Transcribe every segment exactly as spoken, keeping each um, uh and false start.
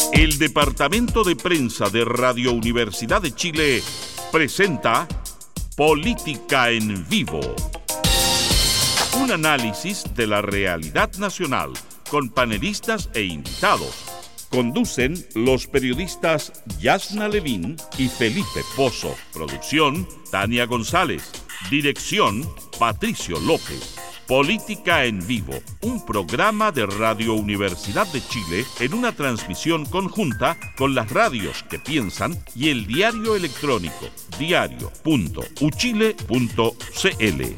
El Departamento de Prensa de Radio Universidad de Chile presenta Política en Vivo. Un análisis de la realidad nacional con panelistas e invitados. Conducen los periodistas Yasna Levín y Felipe Pozo. Producción, Tania González. Dirección, Patricio López. Política en Vivo, un programa de Radio Universidad de Chile en una transmisión conjunta con las radios que piensan y el diario electrónico diario punto u chile punto c l.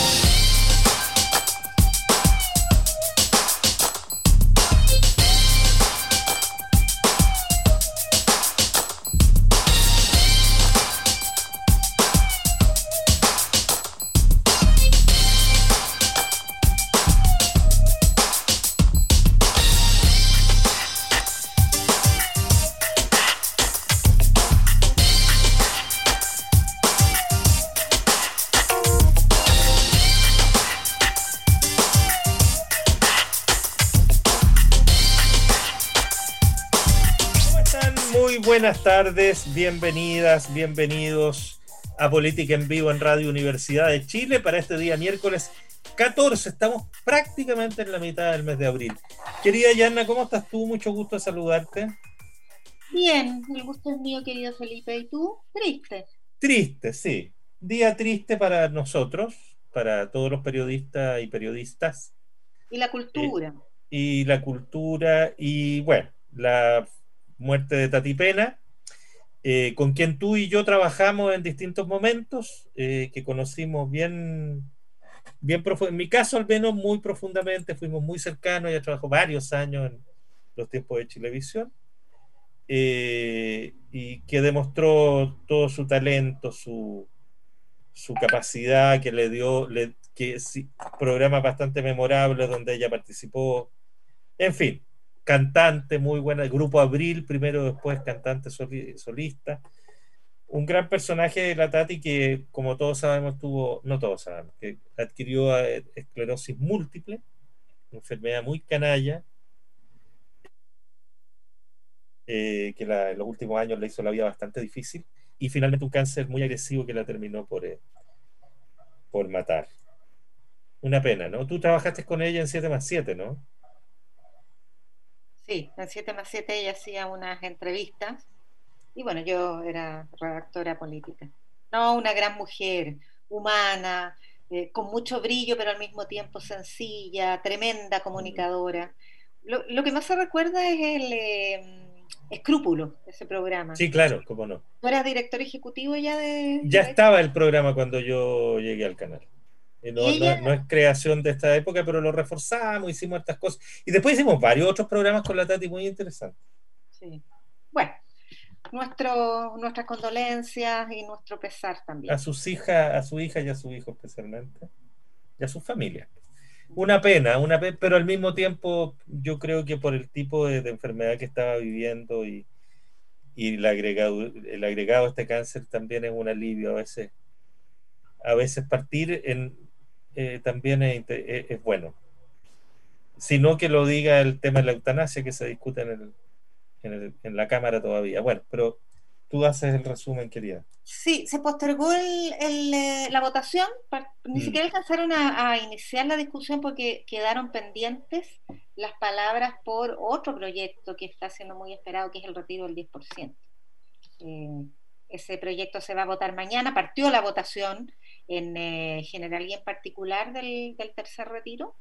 Buenas tardes, bienvenidas, bienvenidos a Política en Vivo en Radio Universidad de Chile para este día miércoles catorce. Estamos prácticamente en la mitad del mes de abril. Querida Yana, ¿cómo estás tú? Mucho gusto de saludarte. Bien, el gusto es mío, querido Felipe. ¿Y tú? Triste. Triste, sí. Día triste para nosotros, para todos los periodistas y periodistas. Y la cultura. Eh, y la cultura y, bueno, la muerte de Tati Pena, eh, con quien tú y yo trabajamos en distintos momentos, eh, que conocimos bien, bien profundo. En mi caso, al menos, muy profundamente, fuimos muy cercanos. Ella trabajó varios años en los tiempos de Chilevisión, eh, y que demostró todo su talento, su, su capacidad, que le dio, le, que sí, programas bastante memorables donde ella participó, en fin. Cantante muy buena, el Grupo Abril, primero, después cantante solista. Un gran personaje de la Tati que, como todos sabemos, tuvo, no todos sabemos, que adquirió esclerosis múltiple, una enfermedad muy canalla, eh, que la, en los últimos años le hizo la vida bastante difícil, y finalmente un cáncer muy agresivo que la terminó por, eh, por matar. Una pena, ¿no? Tú trabajaste con ella en siete más siete, ¿no? Sí, en siete más siete ella hacía unas entrevistas y bueno, yo era redactora política. No, una gran mujer, humana, eh, con mucho brillo, pero al mismo tiempo sencilla, tremenda comunicadora. Lo, lo que más se recuerda es el eh, Escrúpulo, ese programa. Sí, claro, cómo no. ¿Tú eras director ejecutivo ya de...? Ya estaba el programa cuando yo llegué al canal. No, ella... no, no es creación de esta época, pero lo reforzamos, hicimos estas cosas. Y después hicimos varios otros programas con la Tati muy interesantes. Sí. Bueno, nuestro, nuestras condolencias y nuestro pesar también. A sus hijas, a su hija y a su hijo especialmente. Y a su familia. Una pena, una pena, pero al mismo tiempo yo creo que por el tipo de, de enfermedad que estaba viviendo y, y el, agregado, el agregado a este cáncer también es un alivio. A veces, a veces partir en... Eh, también es, es, es bueno, sino que lo diga el tema de la eutanasia que se discute en, el, en, el, en la Cámara todavía. Bueno, pero tú haces el resumen, querida. Sí, se postergó el, el, la votación, ni mm. siquiera alcanzaron a, a iniciar la discusión porque quedaron pendientes las palabras por otro proyecto que está siendo muy esperado, que es el retiro del diez por ciento. Eh, ese proyecto se va a votar mañana, partió la votación en eh, general y en particular del, del tercer retiro,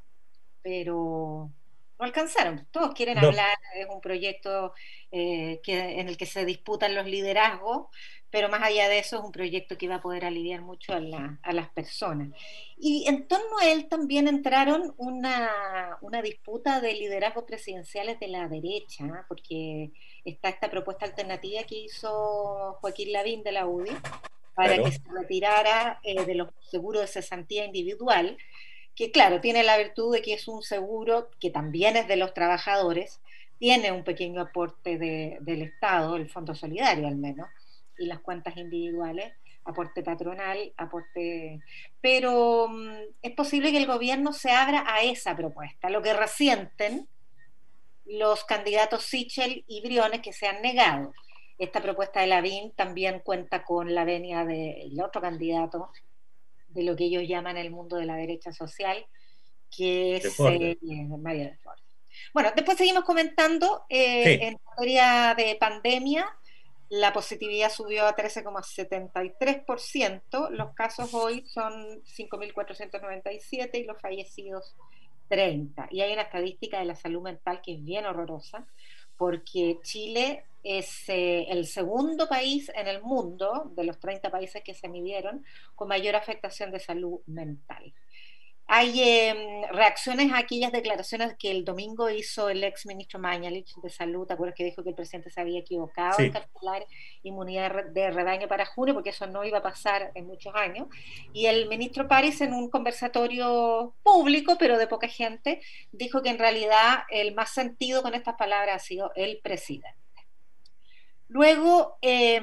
pero no alcanzaron. Todos quieren no. hablar, es un proyecto eh, que, en el que se disputan los liderazgos, pero más allá de eso es un proyecto que va a poder aliviar mucho a, la, a las personas. Y en torno a él también entraron una, una disputa de liderazgos presidenciales de la derecha, ¿eh? Porque está esta propuesta alternativa que hizo Joaquín Lavín de la U D I para claro. que se retirara eh, de los seguros de cesantía individual, que claro, tiene la virtud de que es un seguro que también es de los trabajadores, tiene un pequeño aporte de, del Estado, el Fondo Solidario al menos, y las cuentas individuales, aporte patronal, aporte... Pero um, es posible que el gobierno se abra a esa propuesta. Lo que resienten los candidatos Sichel y Briones que se han negado. Esta propuesta de Lavín también cuenta con la venia del otro candidato de lo que ellos llaman el mundo de la derecha social, que es eh, Mario Desbordes. Bueno, después seguimos comentando, eh, sí. En materia de pandemia, la positividad subió a trece coma setenta y tres por ciento, los casos hoy son cinco mil cuatrocientos noventa y siete y los fallecidos treinta. Y hay una estadística de la salud mental que es bien horrorosa, porque Chile es eh, el segundo país en el mundo, de los treinta países que se midieron, con mayor afectación de salud mental. Hay eh, reacciones a aquellas declaraciones que el domingo hizo el ex ministro Mañalich de Salud. ¿Te acuerdas que dijo que el presidente se había equivocado sí. en calcular inmunidad de rebaño para junio, porque eso no iba a pasar en muchos años? Y el ministro París, en un conversatorio público, pero de poca gente, dijo que en realidad el más sentido con estas palabras ha sido el presidente. Luego eh,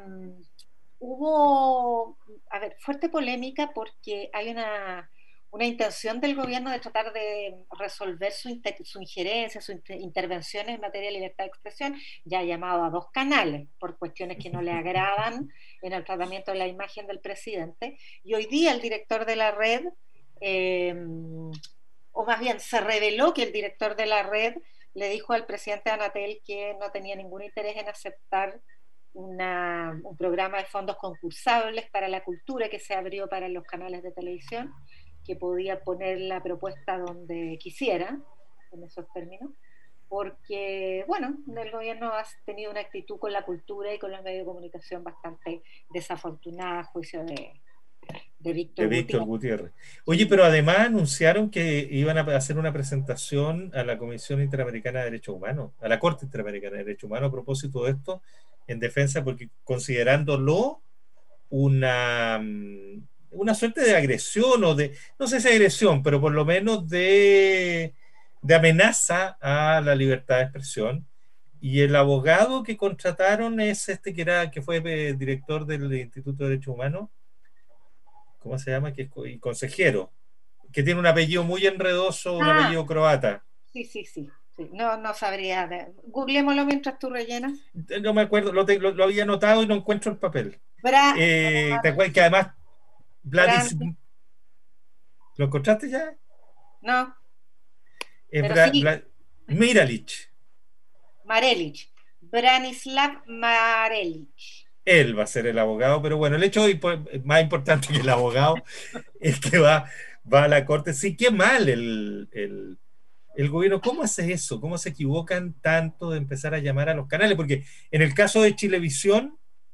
hubo, a ver, fuerte polémica porque hay una... una intención del gobierno de tratar de resolver su, inter, su injerencia, sus inter, intervenciones en materia de libertad de expresión, ya ha llamado a dos canales por cuestiones que no le agradan en el tratamiento de la imagen del presidente, y hoy día el director de la red, eh, o más bien se reveló que el director de la red le dijo al presidente Anatel que no tenía ningún interés en aceptar una, un programa de fondos concursables para la cultura que se abrió para los canales de televisión, que podía poner la propuesta donde quisiera, en esos términos, porque, bueno, el gobierno ha tenido una actitud con la cultura y con los medios de comunicación bastante desafortunada, a juicio de, de Víctor, de Víctor Gutiérrez. Gutiérrez. Oye, pero además anunciaron que iban a hacer una presentación a la Comisión Interamericana de Derechos Humanos, a la Corte Interamericana de Derechos Humanos, a propósito de esto, en defensa, porque considerándolo una... una suerte de agresión o de, no sé si agresión, pero por lo menos de, de amenaza a la libertad de expresión. Y el abogado que contrataron es este que era, que fue director del Instituto de Derechos Humanos, ¿cómo se llama? Que es y consejero, que tiene un apellido muy enredoso, un ah, apellido croata. Sí, sí, sí. sí. No, no sabría. Googleémoslo mientras tú rellenas. No me acuerdo, lo, lo, lo había anotado y no encuentro el papel. Bra eh, ¿Te acuerdas que además Vladis... ¿Lo encontraste ya? No. Es Bra... sí. Bla... Marelich. Marelich. Branislav Marelich. Él va a ser el abogado, pero bueno, el hecho más importante que el abogado es que va, va a la corte. Sí, qué mal el, el, el gobierno. ¿Cómo hace eso? ¿Cómo se equivocan tanto de empezar a llamar a los canales? Porque en el caso de Chilevisión,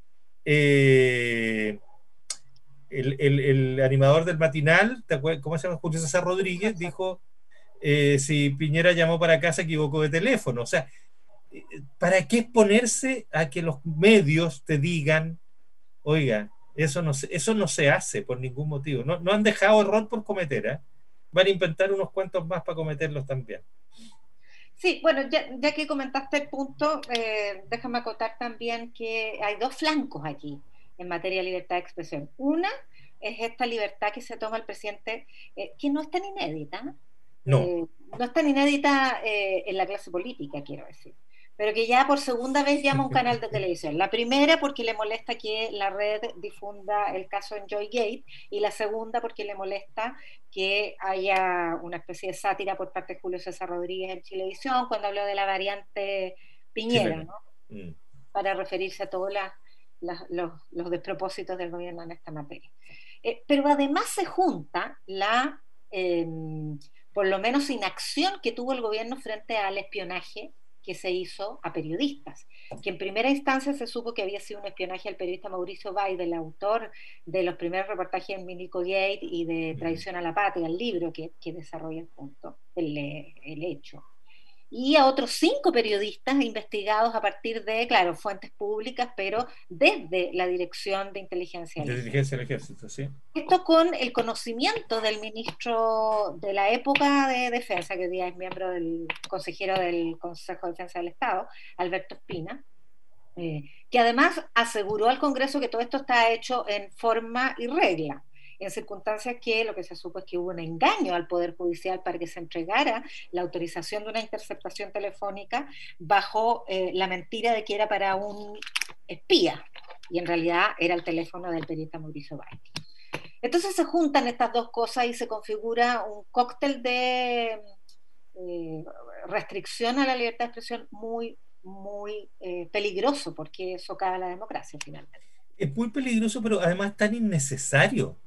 eh, El, el, el animador del matinal, ¿cómo se llama? Julio César Rodríguez, dijo, eh, si Piñera llamó para acá se equivocó de teléfono. O sea, ¿para qué exponerse a que los medios te digan, oiga, eso no se, eso no se hace por ningún motivo? No, no han dejado error por cometer, ¿eh? Van a inventar unos cuantos más para cometerlos también. Sí, bueno, ya, ya que comentaste el punto, eh, déjame acotar también que hay dos flancos aquí en materia de libertad de expresión. Una es esta libertad que se toma el presidente, eh, que no es tan inédita, no, eh, no es tan inédita eh, en la clase política, quiero decir, pero que ya por segunda vez llama a un canal de televisión. La primera porque le molesta que la red difunda el caso Enjoygate, y la segunda porque le molesta que haya una especie de sátira por parte de Julio César Rodríguez en Chilevisión cuando habló de la variante Piñera, ¿no? Mm. Para referirse a todas las Las, los, los despropósitos del gobierno en esta materia. Eh, pero además se junta la, eh, por lo menos, inacción que tuvo el gobierno frente al espionaje que se hizo a periodistas, que en primera instancia se supo que había sido un espionaje al periodista Mauricio Bay, del autor de los primeros reportajes en Milico Gate y de Traición a la Patria, el libro que, que desarrolla el punto, el, el hecho. Y a otros cinco periodistas investigados a partir de, claro, fuentes públicas, pero desde la Dirección de Inteligencia del de Inteligencia del Ejército, sí. Esto con el conocimiento del ministro de la época de Defensa, que hoy día es miembro del consejero del Consejo de Defensa del Estado, Alberto Espina, eh, que además aseguró al Congreso que todo esto está hecho en forma y regla. en circunstancias que lo que se supo es que hubo un engaño al Poder Judicial para que se entregara la autorización de una interceptación telefónica bajo eh, la mentira de que era para un espía, y en realidad era el teléfono del periodista Mauricio Báez. Entonces se juntan estas dos cosas y se configura un cóctel de eh, restricción a la libertad de expresión muy, muy eh, peligroso, porque socava la democracia finalmente. Es muy peligroso, pero además tan innecesario.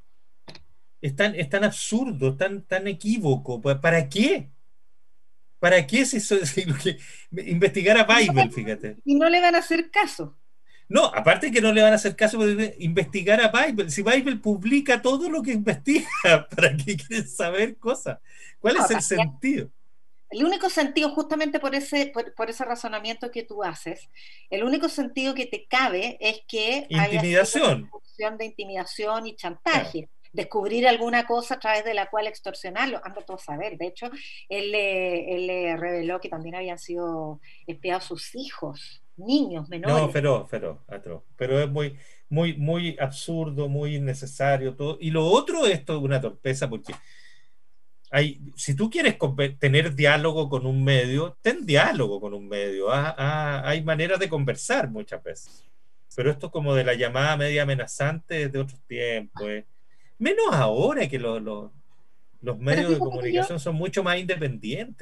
Es tan, es tan absurdo, tan, tan equívoco. ¿Para qué? ¿Para qué es eso? Investigar a Weibel, fíjate. Y no le van a hacer caso. No, aparte que no le van a hacer caso, investigar a Weibel. Si Weibel publica todo lo que investiga, ¿para qué quieren saber cosas? ¿Cuál no, es el también, sentido? El único sentido, justamente por ese, por, por ese razonamiento que tú haces, el único sentido que te cabe es que intimidación. Haya una de intimidación y chantaje. Claro. Descubrir alguna cosa a través de la cual extorsionarlo, ando todo a saber. De hecho, él, eh, él eh, reveló que también habían sido espiados sus hijos, niños menores. No, feroz, feroz, atroz. Pero es muy, muy, muy absurdo, muy innecesario todo. Y lo otro, esto es una torpeza, porque hay, si tú quieres tener diálogo con un medio, ten diálogo con un medio. Ah, ah, hay maneras de conversar muchas veces. Pero esto es como de la llamada media amenazante de otros tiempos. Eh. Menos ahora que los, los, los medios de comunicación yo, son mucho más independientes.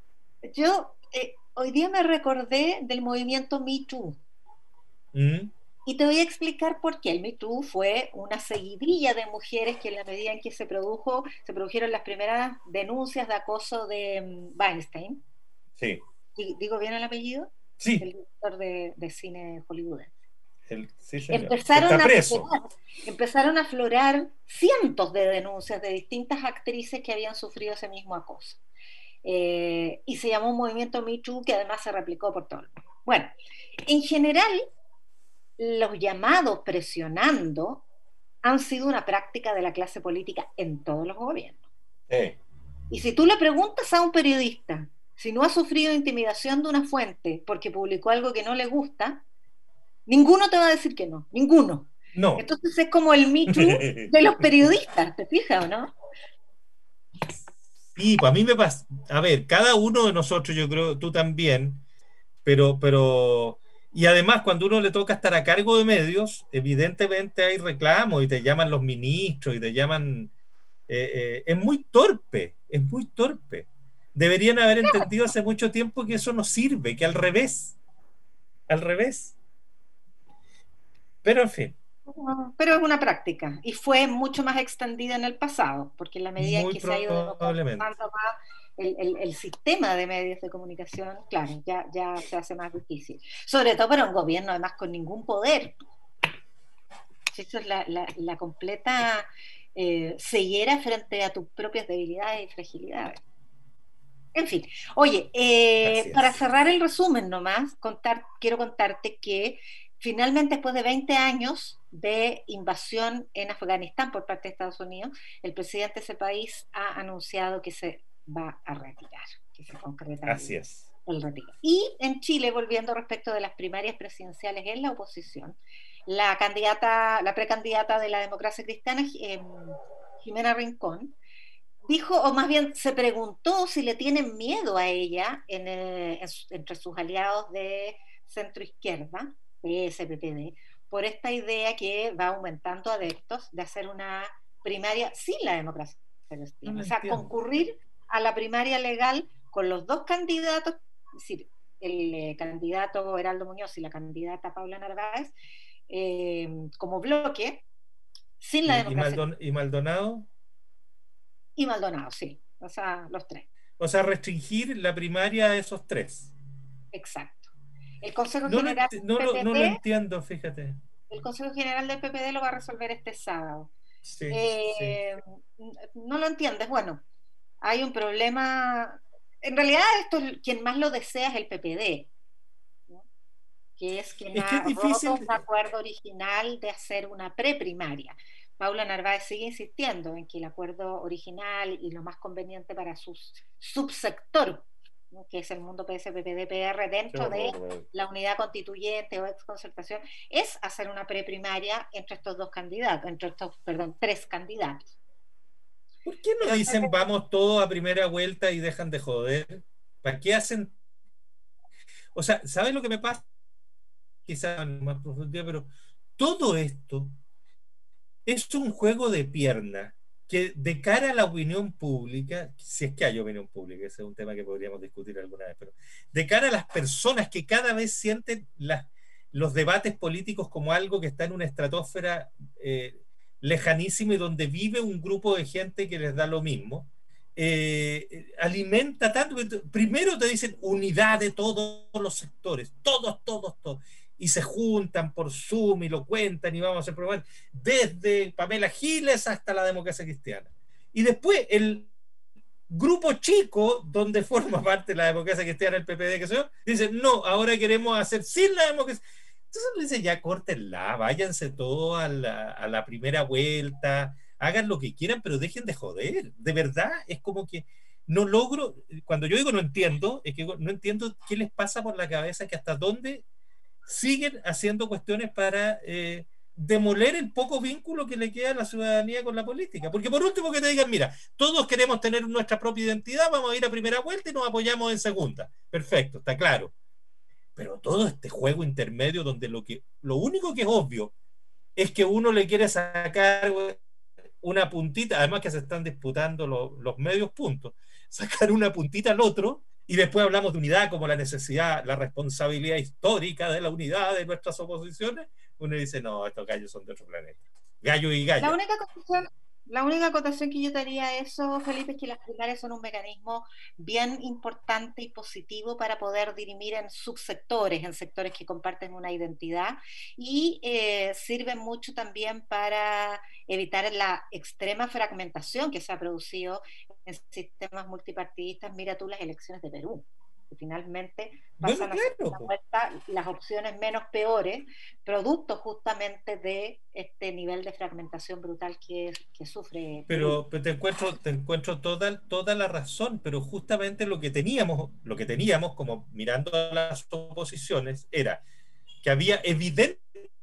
Yo eh, hoy día me recordé del movimiento Me Too. ¿Mm? Y te voy a explicar por qué. El Me Too fue una seguidilla de mujeres que en la medida en que se produjo, se produjeron las primeras denuncias de acoso de um, Weinstein. Sí. ¿Digo bien el apellido? Sí. El director de, de cine hollywoodense. El, sí, empezaron, a aflorar, empezaron a aflorar cientos de denuncias de distintas actrices que habían sufrido ese mismo acoso. Eh, y se llamó un movimiento Me Too que además se replicó por todo el mundo. Bueno, en general, los llamados presionando han sido una práctica de la clase política en todos los gobiernos. Eh. Y si tú le preguntas a un periodista si no ha sufrido intimidación de una fuente porque publicó algo que no le gusta, ninguno te va a decir que no, ninguno. No. Entonces es como el Me Too de los periodistas, ¿te fijas o no? Sí, pues a mí me pasa, a ver, cada uno de nosotros, yo creo, tú también, pero, pero, y además cuando uno le toca estar a cargo de medios, evidentemente hay reclamos y te llaman los ministros y te llaman, eh, eh, es muy torpe, es muy torpe. Deberían haber entendido hace mucho tiempo que eso no sirve, que al revés, al revés. Pero en fin. Pero es una práctica y fue mucho más extendida en el pasado, porque en la medida Muy en que se ha ido probablemente. democratizando más el, el, el sistema de medios de comunicación, claro, ya, ya se hace más difícil. Sobre todo para un gobierno, además, con ningún poder. Eso es la, la, la completa eh, ceguera frente a tus propias debilidades y fragilidades. En fin, oye, eh, para cerrar el resumen nomás, contar, quiero contarte que finalmente, después de veinte años de invasión en Afganistán por parte de Estados Unidos, el presidente de ese país ha anunciado que se va a retirar, que se concreta Así es. el retiro. Y en Chile, volviendo respecto de las primarias presidenciales en la oposición, la candidata, la precandidata de la democracia cristiana, eh, Jimena Rincón, dijo, o más bien se preguntó si le tienen miedo a ella en, eh, en, entre sus aliados de centro-izquierda, P S, P P D, por esta idea que va aumentando adeptos de hacer una primaria sin la democracia cristiana. No o sea, entiendo. Concurrir a la primaria legal con los dos candidatos, es decir, el eh, candidato Heraldo Muñoz y la candidata Paula Narváez, eh, como bloque, sin la ¿Y, democracia. ¿Y, Maldon- ¿Y Maldonado? Y Maldonado, sí, o sea, los tres. O sea, restringir la primaria a esos tres. Exacto. El Consejo no General lo, no, del P P D, lo, no lo entiendo, fíjate. El Consejo General del P P D lo va a resolver este sábado. Sí, eh, sí. No lo entiendes. Bueno, hay un problema. En realidad, esto quien más lo desea es el P P D, ¿no? Que es quien es que ha es difícil... roto un acuerdo original de hacer una preprimaria. Paula Narváez sigue insistiendo en que el acuerdo original y lo más conveniente para su subsector que es el mundo P S P P D P R, dentro de la unidad constituyente o exconcertación, es hacer una preprimaria entre estos dos candidatos, entre estos, perdón, tres candidatos. ¿Por qué no dicen vamos todos a primera vuelta y dejan de joder? ¿Para qué hacen? O sea, ¿sabes lo que me pasa? Quizás en más profundidad, pero todo esto es un juego de pierna que de cara a la opinión pública, si es que hay opinión pública, ese es un tema que podríamos discutir alguna vez, pero de cara a las personas que cada vez sienten las, los debates políticos como algo que está en una estratosfera eh, lejanísima y donde vive un grupo de gente que les da lo mismo, eh, alimenta tanto. Primero te dicen unidad de todos los sectores, todos, todos, todos, y se juntan por Zoom y lo cuentan y vamos a hacer programas desde Pamela Giles hasta la democracia cristiana. Y después el grupo chico, donde forma parte la democracia cristiana, el P P D, que sé yo, dicen, no, ahora queremos hacer sin la democracia. Entonces le dicen, ya córtenla, váyanse todos a la, a la primera vuelta, hagan lo que quieran, pero dejen de joder. De verdad, es como que no logro, cuando yo digo no entiendo, es que no entiendo qué les pasa por la cabeza, que hasta dónde siguen haciendo cuestiones para eh, demoler el poco vínculo que le queda a la ciudadanía con la política. Porque por último que te digan, mira, todos queremos tener nuestra propia identidad, vamos a ir a primera vuelta y nos apoyamos en segunda. Perfecto, está claro. Pero todo este juego intermedio donde lo, que, lo único que es obvio es que uno le quiere sacar una puntita, además que se están disputando lo, los medios puntos, sacar una puntita al otro. Y después hablamos de unidad como la necesidad, la responsabilidad histórica de la unidad de nuestras oposiciones. Uno dice, no, estos gallos son de otro planeta. Gallo y gallo. La única acotación, la única acotación que yo te haría a eso, Felipe, es que las primarias son un mecanismo bien importante y positivo para poder dirimir en subsectores, en sectores que comparten una identidad, y eh, sirven mucho también para evitar la extrema fragmentación que se ha producido en sistemas multipartidistas. Mira tú las elecciones de Perú, que finalmente pasan bueno, claro. a ser una vuelta las opciones menos peores, producto justamente de este nivel de fragmentación brutal que, que sufre Perú. Pero, pero te encuentro, te encuentro toda, toda la razón, pero justamente lo que teníamos, lo que teníamos como mirando a las oposiciones era que había evidente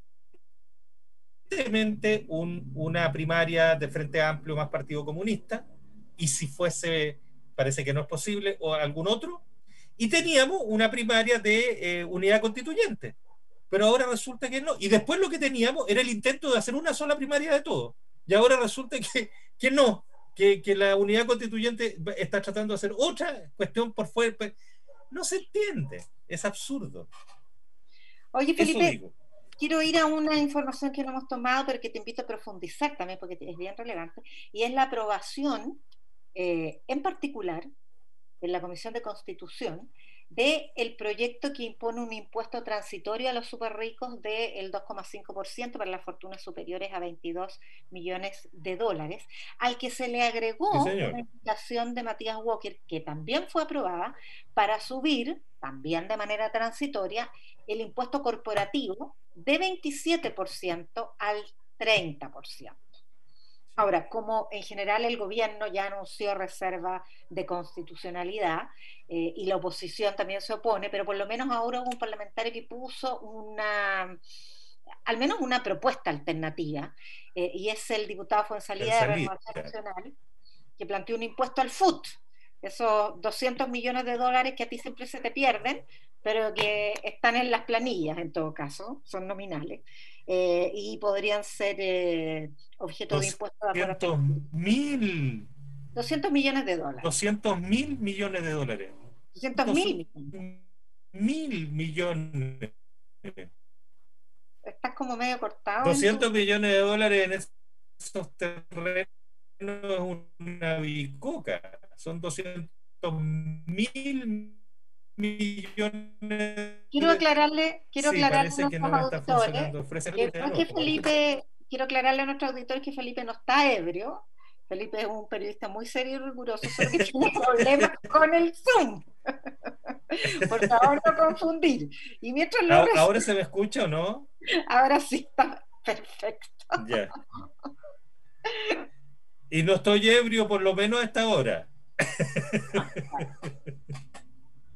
Un, una primaria de Frente Amplio más Partido Comunista, y si fuese, parece que no es posible, o algún otro, y teníamos una primaria de eh, unidad constituyente, pero ahora resulta que no, y después lo que teníamos era el intento de hacer una sola primaria de todo, y ahora resulta que, que no, que, que la unidad constituyente está tratando de hacer otra cuestión por fuera, no se entiende, es absurdo. Oye, Felipe, quiero ir a una información que no hemos tomado, pero que te invito a profundizar también, porque es bien relevante, y es la aprobación, eh, en particular, en la Comisión de Constitución, del proyecto que impone un impuesto transitorio a los superricos del dos coma cinco por ciento para las fortunas superiores a veintidós millones de dólares, al que se le agregó sí, una indicación de Matías Walker, que también fue aprobada, para subir, también de manera transitoria, el impuesto corporativo de veintisiete por ciento al treinta por ciento. Ahora, como en general el gobierno ya anunció reserva de constitucionalidad eh, y la oposición también se opone, pero por lo menos ahora hubo un parlamentario que puso una, al menos una propuesta alternativa, eh, y es el diputado Fuenzalida de Renovación Nacional, que planteó un impuesto al F U T, esos doscientos millones de dólares que a ti siempre se te pierden, pero que están en las planillas en todo caso, son nominales, eh, y podrían ser eh, objeto de impuestos doscientos mil doscientos millones de dólares. doscientos mil millones de dólares. doscientos mil mil millones. Estás como medio cortado. doscientos tu... millones de dólares en esos terrenos es una bicoca. Son doscientos mil millones. Quiero aclararle, quiero sí, aclararle a nuestros no auditores que, que, que Felipe, quiero aclararle a nuestros auditores que Felipe no está ebrio. Felipe es un periodista muy serio y riguroso, solo que tiene problemas con el Zoom. Por favor, no confundir. Y mientras lo ¿Ahora, ¿Ahora se me escucha o no? Ahora sí está perfecto. Ya. Y no estoy ebrio por lo menos a esta hora.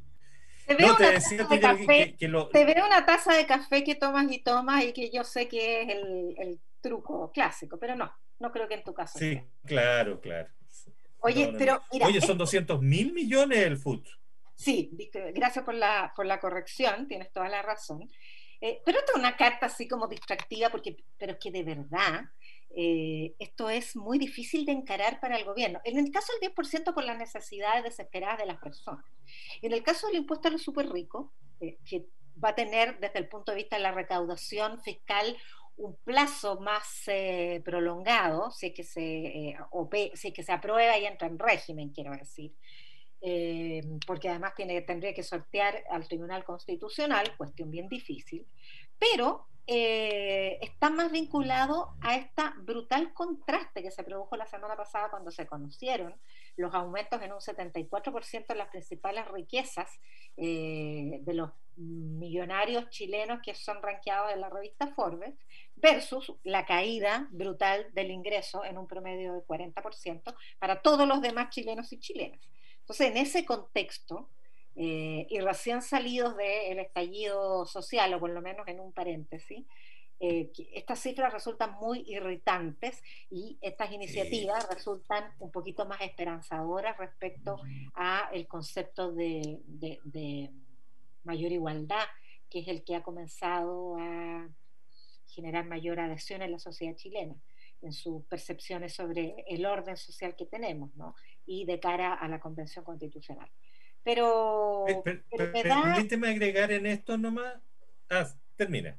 Te veo No, te una decía taza que, de café, que, que lo... te veo una taza de café que tomas y tomas y que yo sé que es el, el truco clásico, pero no, no creo que en tu caso Sí, sea. claro, claro. No, Oye, no, no. pero mira, Oye, es- son doscientos mil millones el food. sí, viste, gracias por la, por la corrección, tienes toda la razón. Eh, pero esta es una carta así como distractiva, porque, pero es que de verdad eh, esto es muy difícil de encarar para el gobierno. En el caso del diez por ciento por las necesidades desesperadas de las personas. En el caso del impuesto a los súper ricos, eh, que va a tener desde el punto de vista de la recaudación fiscal un plazo más eh, prolongado, si es que se, eh, ope- si es que se aprueba y entra en régimen, quiero decir, eh, porque además tiene, tendría que sortear al Tribunal Constitucional, cuestión bien difícil, pero eh, está más vinculado a este brutal contraste que se produjo la semana pasada cuando se conocieron los aumentos en un setenta y cuatro por ciento en las principales riquezas eh, de los millonarios chilenos que son rankeados en la revista Forbes, versus la caída brutal del ingreso en un promedio del cuarenta por ciento para todos los demás chilenos y chilenas. Entonces, en ese contexto, eh, y recién salidos del estallido social, o por lo menos en un paréntesis, eh, estas cifras resultan muy irritantes y estas Sí. iniciativas resultan un poquito más esperanzadoras respecto a el concepto de, de, de mayor igualdad, que es el que ha comenzado a generar mayor adhesión en la sociedad chilena, en sus percepciones sobre el orden social que tenemos, ¿no? Y de cara a la Convención Constitucional. Per- Pero, per- pero me da Permíteme agregar en esto nomás. Ah, termina.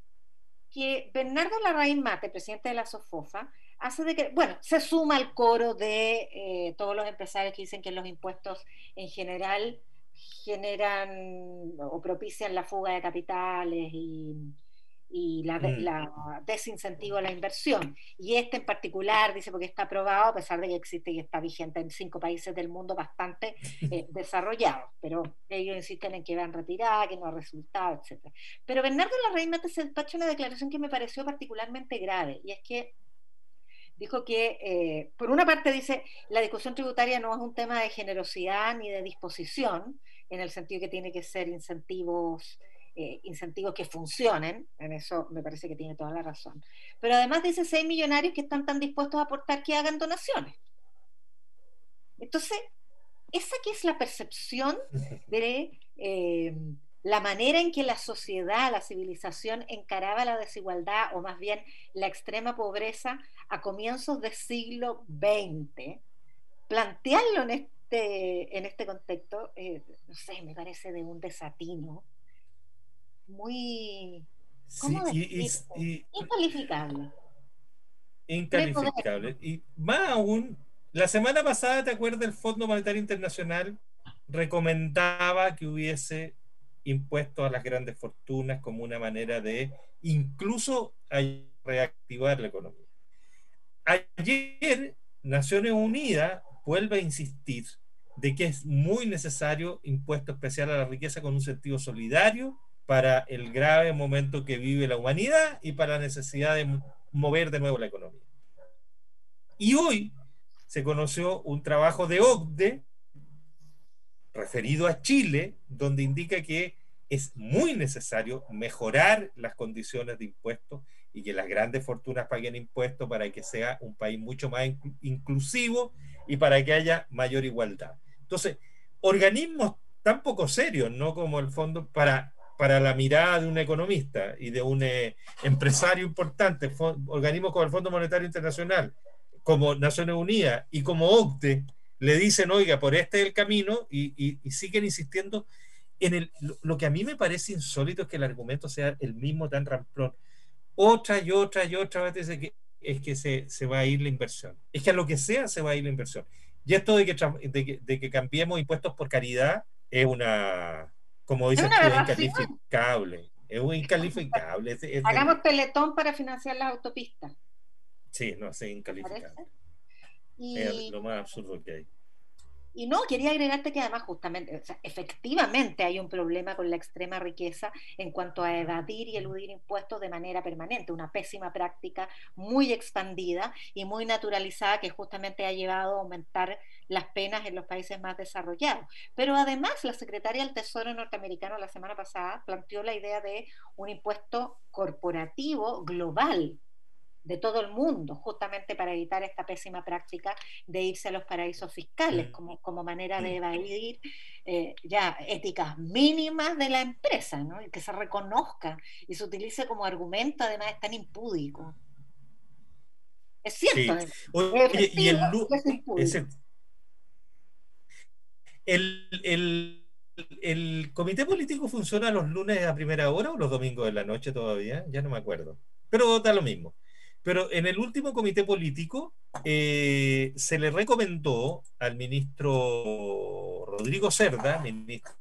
que Bernardo Larraín Mate, presidente de la SOFOFA, hace de que, bueno, se suma al coro de eh, todos los empresarios que dicen que los impuestos en general generan o propician la fuga de capitales y, y la, Mm. la desincentivo a la inversión. Y este en particular, dice, porque está aprobado, a pesar de que existe y está vigente en cinco países del mundo bastante eh, desarrollados, pero ellos insisten en que van retirada, que no ha resultado, etcétera. Pero Bernardo Larraín Mate se despacha una declaración que me pareció particularmente grave, y es que dijo que, eh, por una parte dice, la discusión tributaria no es un tema de generosidad ni de disposición, en el sentido que tiene que ser incentivos, eh, incentivos que funcionen, en eso me parece que tiene toda la razón. Pero además dice, si hay millonarios que están tan dispuestos a aportar que hagan donaciones. Entonces, esa que es la percepción de eh, la manera en que la sociedad, la civilización encaraba la desigualdad o más bien la extrema pobreza a comienzos del siglo veinte, plantearlo en este, en este contexto, eh, no sé, me parece de un desatino muy, ¿cómo Sí, y, y- decirlo? y Incalificable, premoderno. incalificable. Y más aún, la semana pasada, ¿te acuerdas? El Fondo Monetario Internacional recomendaba que hubiese impuestos a las grandes fortunas como una manera de incluso reactivar la economía. Ayer, Naciones Unidas vuelve a insistir de que es muy necesario impuesto especial a la riqueza con un sentido solidario para el grave momento que vive la humanidad y para la necesidad de mover de nuevo la economía. Y hoy se conoció un trabajo de O C D E referido a Chile, donde indica que es muy necesario mejorar las condiciones de impuestos y que las grandes fortunas paguen impuestos para que sea un país mucho más inclusivo y para que haya mayor igualdad. Entonces, organismos tan poco serios, no como el fondo para, para la mirada de un economista y de un eh, empresario importante, organismos como el Fondo Monetario Internacional, como Naciones Unidas y como O C D E, le dicen, oiga, por este es el camino, y, y, y siguen insistiendo en el, lo, lo que a mí me parece insólito es que el argumento sea el mismo tan ramplón. Otra y otra y otra vez dice que es que se, se va a ir la inversión. Es que a lo que sea se va a ir la inversión. Y esto de que, de que, de que cambiemos impuestos por caridad es una, como Es dices una tú, es aberración. incalificable. Es un incalificable. Es, es de, Hagamos Teletón para financiar las autopistas. sí, no, es ¿Te parece? incalificable. Es Y lo más absurdo que hay. Y no, quería agregarte que además justamente, o sea, efectivamente hay un problema con la extrema riqueza en cuanto a evadir y eludir impuestos de manera permanente, una pésima práctica muy expandida y muy naturalizada que justamente ha llevado a aumentar las penas en los países más desarrollados. Pero además la secretaria del Tesoro norteamericano la semana pasada planteó la idea de un impuesto corporativo global de todo el mundo, justamente para evitar esta pésima práctica de irse a los paraísos fiscales como, como manera de evadir eh, ya éticas mínimas de la empresa, ¿no? Y que se reconozca y se utilice como argumento, además es tan impúdico. Es cierto, Sí. es Oye, y efectivo el, lu- y es impúdico. ese, el, el, el comité político funciona los lunes a primera hora o los domingos de la noche todavía, ya no me acuerdo. Pero da lo mismo. Pero en el último comité político eh, se le recomendó al ministro Rodrigo Cerda, ministro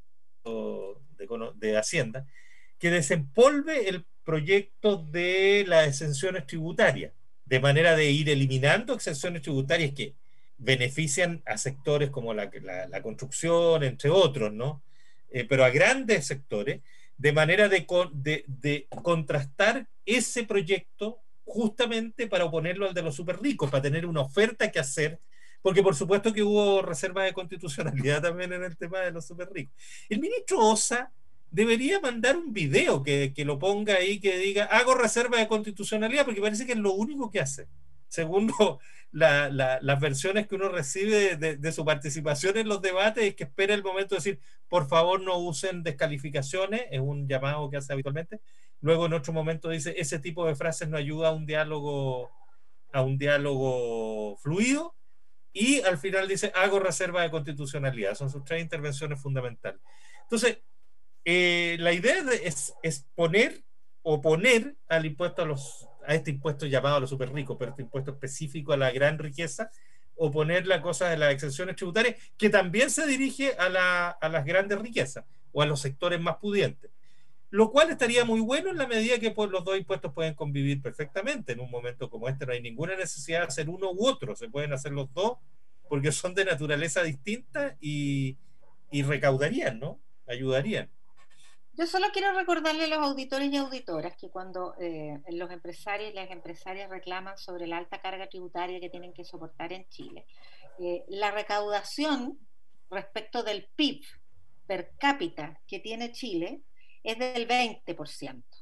de, de Hacienda, que desempolve el proyecto de las exenciones tributarias, de manera de ir eliminando exenciones tributarias que benefician a sectores como la, la, la construcción, entre otros, ¿no? Eh, pero a grandes sectores, de manera de, de, de contrastar ese proyecto justamente para oponerlo al de los super ricos, para tener una oferta que hacer, porque por supuesto que hubo reserva de constitucionalidad también en el tema de los super ricos. El ministro Osa debería mandar un video que, que lo ponga ahí, que diga, hago reserva de constitucionalidad, porque parece que es lo único que hace. Según lo, la, la, las versiones que uno recibe de, de, de su participación en los debates, es que espera el momento de decir, por favor no usen descalificaciones, es un llamado que hace habitualmente. Luego en otro momento dice, ese tipo de frases no ayuda a un diálogo, a un diálogo fluido. Y al final dice, hago reserva de constitucionalidad. Son sus tres intervenciones fundamentales. Entonces, eh, la idea es, es poner o poner al impuesto a los a este impuesto llamado a los super ricos, pero este impuesto específico a la gran riqueza, o poner la cosa de las exenciones tributarias, que también se dirige a, la, a las grandes riquezas o a los sectores más pudientes. Lo cual estaría muy bueno en la medida que pues, los dos impuestos pueden convivir perfectamente. En un momento como este no hay ninguna necesidad de hacer uno u otro, se pueden hacer los dos porque son de naturaleza distinta y, y recaudarían, ¿no? Ayudarían. Yo solo quiero recordarle a los auditores y auditoras que cuando eh, los empresarios y las empresarias reclaman sobre la alta carga tributaria que tienen que soportar en Chile, eh, la recaudación respecto del P I B per cápita que tiene Chile es del veinte por ciento.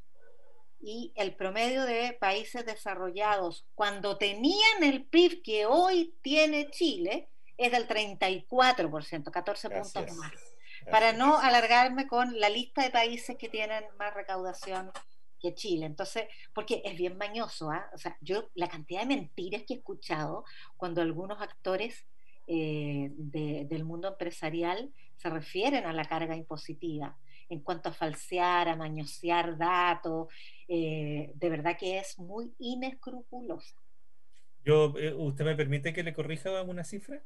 Y el promedio de países desarrollados, cuando tenían el P I B que hoy tiene Chile, es del treinta y cuatro por ciento, catorce puntos más. Para no alargarme con la lista de países que tienen más recaudación que Chile. Entonces, porque es bien mañoso, ¿eh? O sea, yo la cantidad de mentiras que he escuchado cuando algunos actores eh, de, del mundo empresarial se refieren a la carga impositiva, en cuanto a falsear, a mañosear datos, eh, de verdad que es muy inescrupulosa. Yo, eh, ¿usted me permite que le corrija una cifra?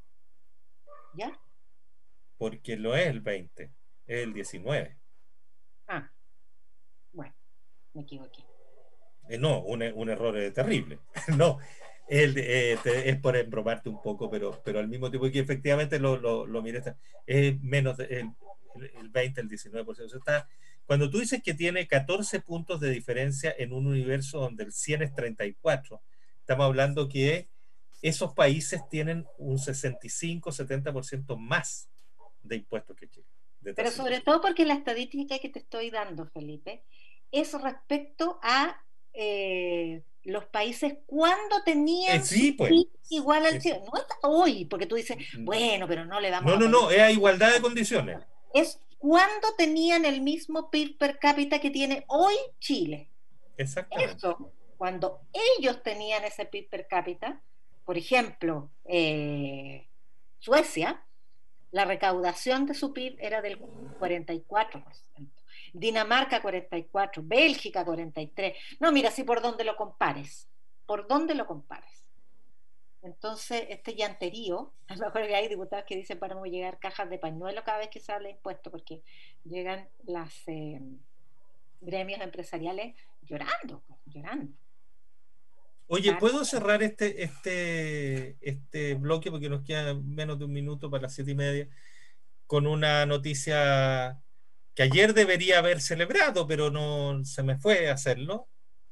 ¿Ya? Porque lo es el veinte, es el diecinueve. Ah, bueno, me equivoqué. Eh, no, un, un error eh, terrible. No, el, eh, te, es por embromarte un poco, pero, pero al mismo tiempo que efectivamente lo, lo, lo miré, es menos de, el, el veinte, el diecinueve por ciento. O sea, está, cuando tú dices que tiene catorce puntos de diferencia en un universo donde el cien es treinta y cuatro, estamos hablando que esos países tienen un sesenta y cinco, setenta por ciento más de impuestos que Chile. Pero sobre todo porque la estadística que te estoy dando, Felipe, es respecto a eh, los países cuando tenían eh, sí, su pues. P I B igual al Eh, Chile. No es hoy, porque tú dices, bueno, pero no le vamos no, a no, pedir. no, es a igualdad de condiciones. Es cuando tenían el mismo P I B per cápita que tiene hoy Chile. Exactamente. Eso, cuando ellos tenían ese P I B per cápita, por ejemplo, eh, Suecia, la recaudación de su P I B era del cuarenta y cuatro por ciento. Dinamarca cuarenta y cuatro por ciento, Bélgica cuarenta y tres por ciento. No, mira, sí, por donde lo compares. Por donde lo compares. Entonces, este llanterío, a lo mejor que hay diputados que dicen para no llegar cajas de pañuelo cada vez que se habla de impuestos, porque llegan las eh, gremios empresariales llorando, llorando. Oye, ¿puedo cerrar este, este, este bloque, porque nos queda menos de un minuto para las siete y media, con una noticia que ayer debería haber celebrado, pero no se me fue a hacerlo,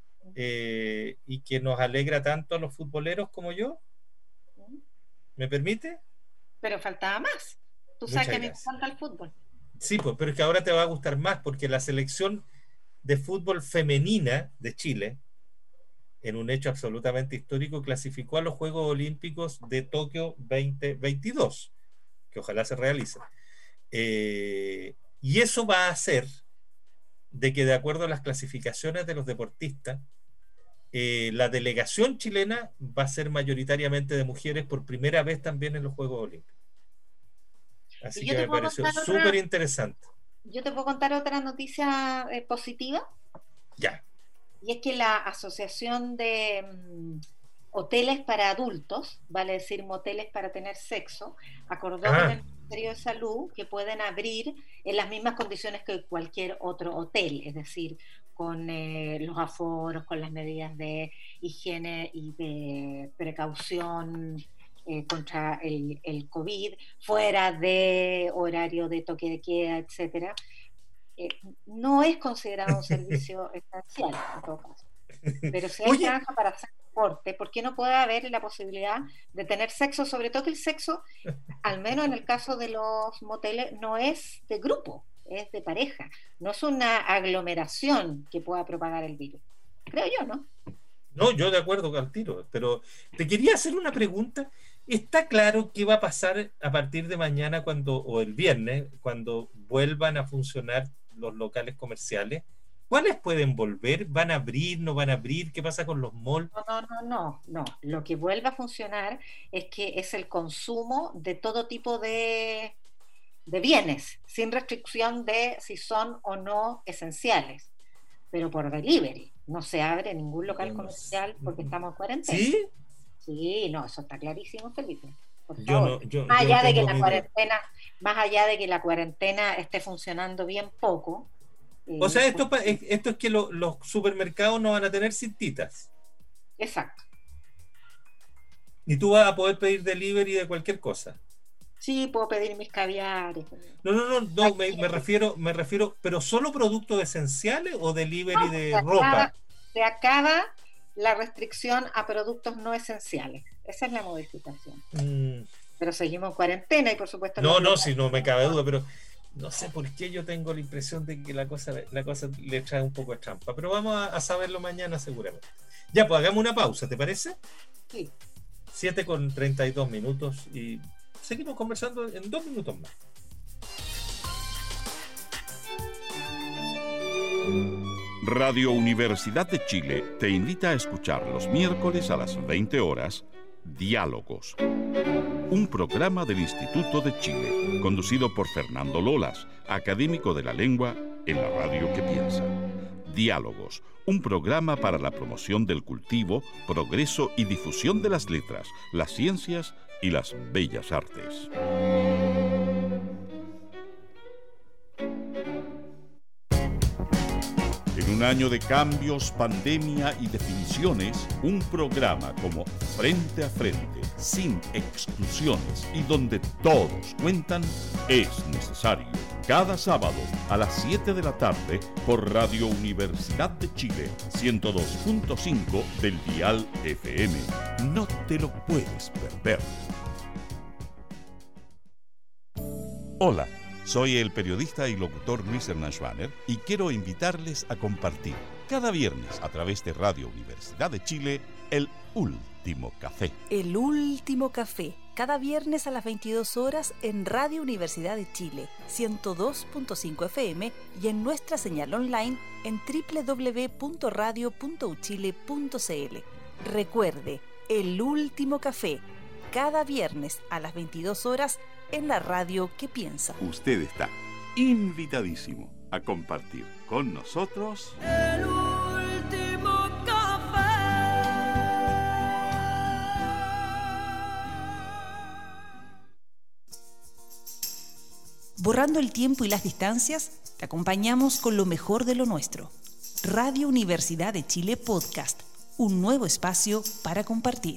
eh, y que nos alegra tanto a los futboleros como yo? ¿Me permite? Pero faltaba más. Tú sabes que a mí me encanta el fútbol. Sí, pues, pero es que ahora te va a gustar más, porque la selección de fútbol femenina de Chile, en un hecho absolutamente histórico, clasificó a los Juegos Olímpicos de Tokio veinte veintidós, que ojalá se realice. Eh, y eso va a hacer de que, de acuerdo a las clasificaciones de los deportistas, eh, la delegación chilena va a ser mayoritariamente de mujeres por primera vez también en los Juegos Olímpicos. Así que me pareció súper interesante. Yo te puedo contar otra noticia eh, positiva. Ya. Y es que la Asociación de um, Hoteles para Adultos, vale decir moteles para tener sexo, acordó ah. con el Ministerio de Salud que pueden abrir en las mismas condiciones que cualquier otro hotel, es decir, con eh, los aforos, con las medidas de higiene y de precaución eh, contra el, el COVID, fuera de horario de toque de queda, etcétera. Eh, no es considerado un servicio esencial en todo caso, pero si hay franja para hacer deporte, ¿por qué no puede haber la posibilidad de tener sexo? Sobre todo que el sexo, al menos en el caso de los moteles, no es de grupo, es de pareja, no es una aglomeración que pueda propagar el virus, creo yo, ¿no? No, yo de acuerdo al tiro, pero te quería hacer una pregunta. ¿Está claro qué va a pasar a partir de mañana cuando, o el viernes, cuando vuelvan a funcionar los locales comerciales? ¿Cuáles pueden volver? ¿Van a abrir? ¿No van a abrir? ¿Qué pasa con los malls? No, no, no, no, no. Lo que vuelve a funcionar es que es el consumo de todo tipo de, de bienes, sin restricción de si son o no esenciales, pero por delivery. No se abre ningún local comercial porque estamos en cuarentena. ¿Sí? Sí, no, eso está clarísimo, Felipe. Por yo favor. No, yo, más yo allá de que la mi... cuarentena, más allá de que la cuarentena esté funcionando bien poco. Eh, o sea, esto, pues, esto es que lo, los supermercados no van a tener cintitas. Exacto. Y tú vas a poder pedir delivery de cualquier cosa. Sí, puedo pedir mis caviares. No, no, no, no me, me refiero, me refiero, pero ¿solo productos esenciales o delivery no, de se ropa? Acaba, se acaba la restricción a productos no esenciales. Esa es la modificación. Mm. Pero seguimos en cuarentena y por supuesto... No, no, si no me cabe duda, pero no sé por qué yo tengo la impresión de que la cosa, la cosa le trae un poco de trampa. Pero vamos a, a saberlo mañana seguramente. Ya, pues hagamos una pausa, ¿te parece? Sí. siete con treinta y dos minutos y seguimos conversando en dos minutos más. Radio Universidad de Chile te invita a escuchar los miércoles a las veinte horas Diálogos, un programa del Instituto de Chile, conducido por Fernando Lolas, académico de la lengua en la radio que piensa. Diálogos, un programa para la promoción del cultivo, progreso y difusión de las letras, las ciencias y las bellas artes. En un año de cambios, pandemia y definiciones, un programa como Frente a Frente, sin exclusiones y donde todos cuentan, es necesario. Cada sábado a las siete de la tarde por Radio Universidad de Chile, ciento dos punto cinco del dial F M. No te lo puedes perder. Hola. Soy el periodista y locutor Luis Hernán Schwaner y quiero invitarles a compartir cada viernes a través de Radio Universidad de Chile el Último Café. El Último Café, cada viernes a las veintidós horas en Radio Universidad de Chile, ciento dos punto cinco F M y en nuestra señal online en doble u doble u doble u punto radio punto u chile punto c l. Recuerde, El Último Café, cada viernes a las veintidós horas en la radio que piensa. Usted está invitadísimo a compartir con nosotros El Último Café. Borrando el tiempo y las distancias, te acompañamos con lo mejor de lo nuestro. Radio Universidad de Chile Podcast, un nuevo espacio para compartir.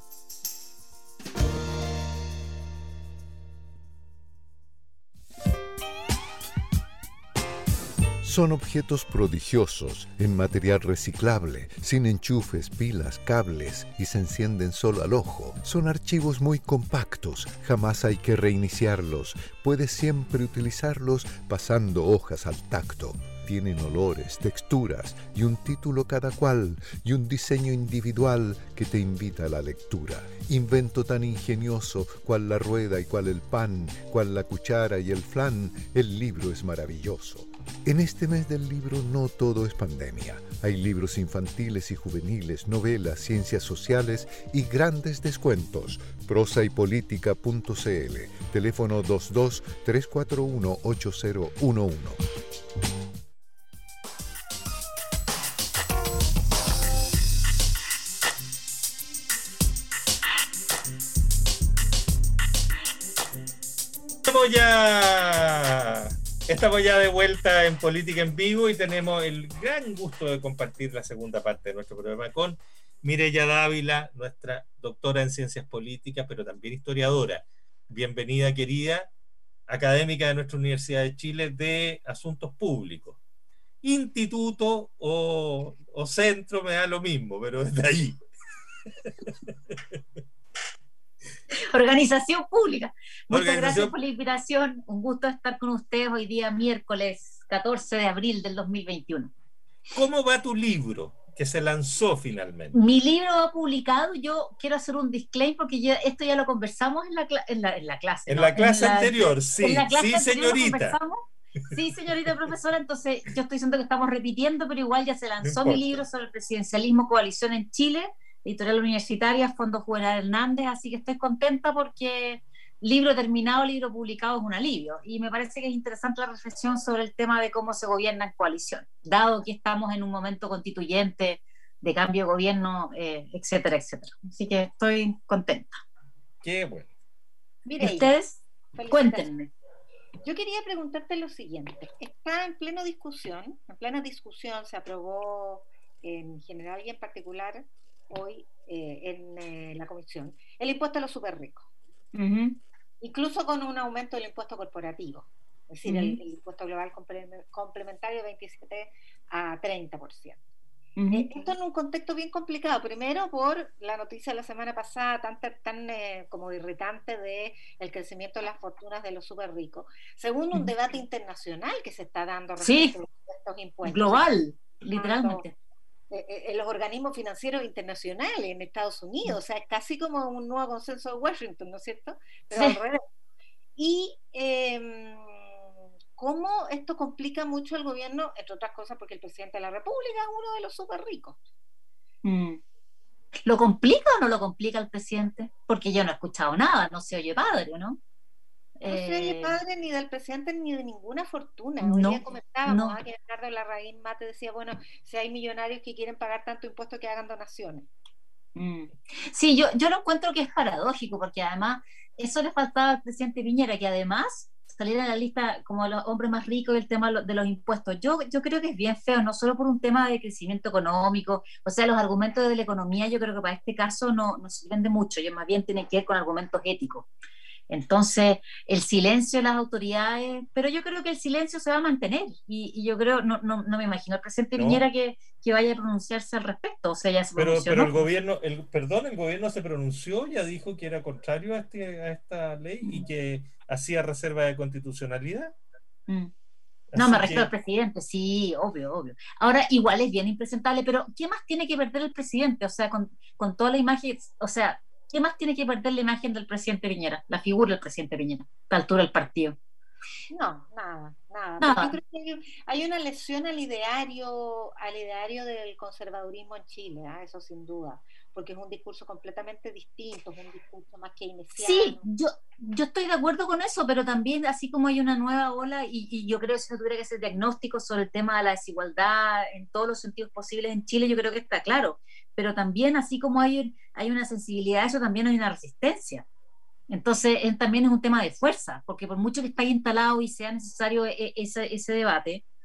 Son objetos prodigiosos, en material reciclable, sin enchufes, pilas, cables y se encienden solo al ojo. Son archivos muy compactos, jamás hay que reiniciarlos. Puedes siempre utilizarlos pasando hojas al tacto. Tienen olores, texturas y un título cada cual y un diseño individual que te invita a la lectura. Invento tan ingenioso cual la rueda y cual el pan, cual la cuchara y el flan, el libro es maravilloso. En este mes del libro no todo es pandemia. Hay libros infantiles y juveniles, novelas, ciencias sociales y grandes descuentos. prosa y política punto c l, teléfono dos dos, tres cuatro uno, ocho cero uno uno. Estamos ya, estamos ya de vuelta en Política en Vivo y tenemos el gran gusto de compartir la segunda parte de nuestro programa con Mireya Dávila, nuestra doctora en Ciencias Políticas, pero también historiadora. Bienvenida, querida, académica de nuestra Universidad de Chile de Asuntos Públicos. Instituto o, o centro me da lo mismo, pero desde ahí. Organización pública. Muchas Organización... gracias por la invitación. Un gusto estar con ustedes hoy día, miércoles catorce de abril del dos mil veintiuno. ¿Cómo va tu libro que se lanzó finalmente? Mi libro va publicado. Yo quiero hacer un disclaimer porque ya, esto ya lo conversamos en la, en la, en la clase. En ¿no? la clase en la, anterior, sí. En la clase sí, anterior señorita. Sí, señorita profesora. Entonces, yo estoy diciendo que estamos repitiendo, pero igual ya se lanzó No mi libro sobre el presidencialismo, coalición en Chile, editorial universitaria, Fondo Juvenal Hernández, así que estoy contenta porque libro terminado, libro publicado es un alivio, y me parece que es interesante la reflexión sobre el tema de cómo se gobierna en coalición, dado que estamos en un momento constituyente de cambio de gobierno, eh, etcétera, etcétera. Así que estoy contenta. Qué bueno. Mire, ustedes, cuéntenme. Yo quería preguntarte lo siguiente. Está en plena discusión, en plena discusión se aprobó en general y en particular hoy eh, en eh, la comisión, el impuesto a los súper ricos. Uh-huh. Incluso con un aumento del impuesto corporativo, es decir, uh-huh. el, el impuesto global complementario de veintisiete a treinta por ciento. Uh-huh. Eh, esto en un contexto bien complicado, primero por la noticia de la semana pasada tan, tan eh, como irritante de el crecimiento de las fortunas de los súper ricos, segundo un uh-huh. debate internacional que se está dando respecto sí. a estos impuestos. Global, literalmente. En los organismos financieros internacionales en Estados Unidos, o sea, es casi como un nuevo consenso de Washington, ¿no es cierto? Pero sí. Al revés. Y eh, cómo esto complica mucho al gobierno, entre otras cosas porque el presidente de la República es uno de los súper ricos. Mm. ¿Lo complica o no lo complica el presidente? Porque yo no he escuchado nada, no se oye padre, ¿no? No eh... se oye padre ni del presidente ni de ninguna fortuna. Hoy no, día comentábamos no. ¿eh? que Ricardo Larraín Mate decía, bueno, si hay millonarios que quieren pagar tanto impuesto que hagan donaciones. Mm. Sí, yo, yo lo encuentro que es paradójico, porque además eso le faltaba al presidente Piñera, que además saliera en la lista como los hombres más ricos y el tema de los impuestos. Yo, yo creo que es bien feo, no solo por un tema de crecimiento económico, o sea, los argumentos de la economía yo creo que para este caso no, no sirven de mucho, yo más bien tienen que ver con argumentos éticos. Entonces, el silencio de las autoridades, pero yo creo que el silencio se va a mantener, y, y yo creo, no, no, no me imagino al presidente no. Piñera que, que vaya a pronunciarse al respecto, o sea, ya se pero, pronunció. Pero ¿no? el gobierno, el, perdón, el gobierno se pronunció, ya dijo que era contrario a, este, a esta ley y que hacía reserva de constitucionalidad. Mm. No, me refiero que... al presidente, sí, obvio, obvio. Ahora, igual es bien impresentable, pero ¿qué más tiene que perder el presidente? O sea, con, con toda la imagen, o sea, ¿qué más tiene que perder la imagen del presidente Piñera, la figura del presidente Piñera, a la altura del partido? No, nada, nada. nada. Yo creo que hay una lesión al ideario, al ideario del conservadurismo en Chile, ¿eh? Eso sin duda, porque es un discurso completamente distinto, es un discurso más keynesiano. Sí, yo, yo estoy de acuerdo con eso, pero también así como hay una nueva ola, y, y yo creo que si no tuviera que hacer diagnóstico sobre el tema de la desigualdad en todos los sentidos posibles en Chile, yo creo que está claro, pero también así como hay, hay una sensibilidad a eso, también hay una resistencia. Entonces es, también es un tema de fuerza, porque por mucho que esté instalado y sea necesario e, ese, ese debate,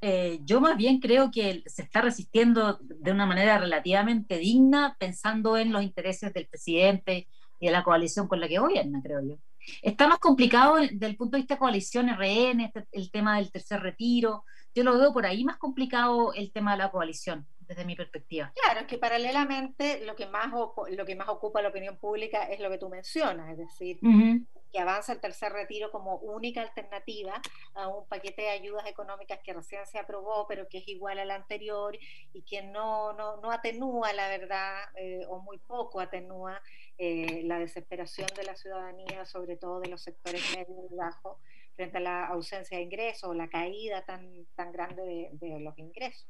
Eh, yo más bien creo que se está resistiendo de una manera relativamente digna, pensando en los intereses del presidente y de la coalición con la que gobierna, creo yo. Está más complicado desde el punto de vista de coalición, R N, este, el tema del tercer retiro. Yo lo veo por ahí más complicado el tema de la coalición, desde mi perspectiva. Claro, es que paralelamente lo que más, lo que más ocupa la opinión pública es lo que tú mencionas, es decir, uh-huh. que avanza el tercer retiro como única alternativa a un paquete de ayudas económicas que recién se aprobó, pero que es igual al anterior y que no, no, no atenúa, la verdad, eh, o muy poco atenúa eh, la desesperación de la ciudadanía, sobre todo de los sectores medios y bajos, frente a la ausencia de ingresos o la caída tan, tan grande de, de los ingresos.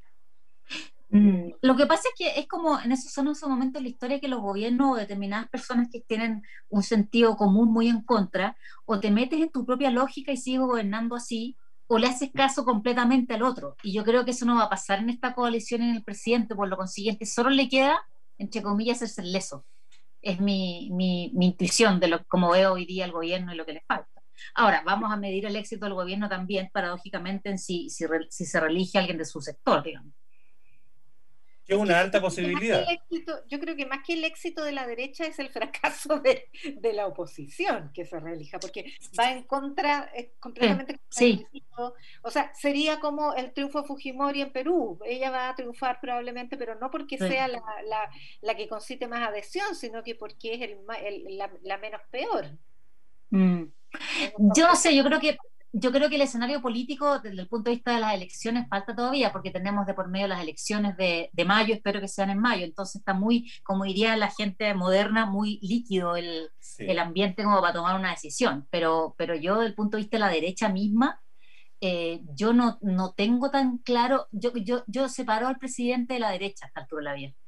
Mm. Lo que pasa es que es como en esos, son esos momentos de la historia que los gobiernos o determinadas personas que tienen un sentido común muy en contra, o te metes en tu propia lógica y sigues gobernando así, o le haces caso completamente al otro. Y yo creo que eso no va a pasar en esta coalición en el presidente, por lo consiguiente solo le queda, entre comillas, hacerse el leso. Es mi, mi, mi intuición de lo, cómo veo hoy día el gobierno y lo que le falta. Ahora, vamos a medir el éxito del gobierno también, paradójicamente, en si, si, si se reelige a alguien de su sector, digamos. Que es una alta posibilidad. Éxito, yo creo que más que el éxito de la derecha es el fracaso de, de la oposición que se reelija, porque va en contra, es completamente sí, sí. O sea, sería como el triunfo de Fujimori en Perú. Ella va a triunfar probablemente, pero no porque sí. sea la, la, la que concite más adhesión, sino que porque es el, el, la, la menos peor. Mm. Yo no sé, yo creo que Yo creo que el escenario político, desde el punto de vista de las elecciones, falta todavía, porque tenemos de por medio las elecciones de, de mayo, espero que sean en mayo, entonces está muy, como diría la gente moderna, muy líquido el, sí. el ambiente como para tomar una decisión, pero, pero yo, desde el punto de vista de la derecha misma, eh, yo no, no tengo tan claro, yo, yo, yo separo al presidente de la derecha a esta altura de la vida.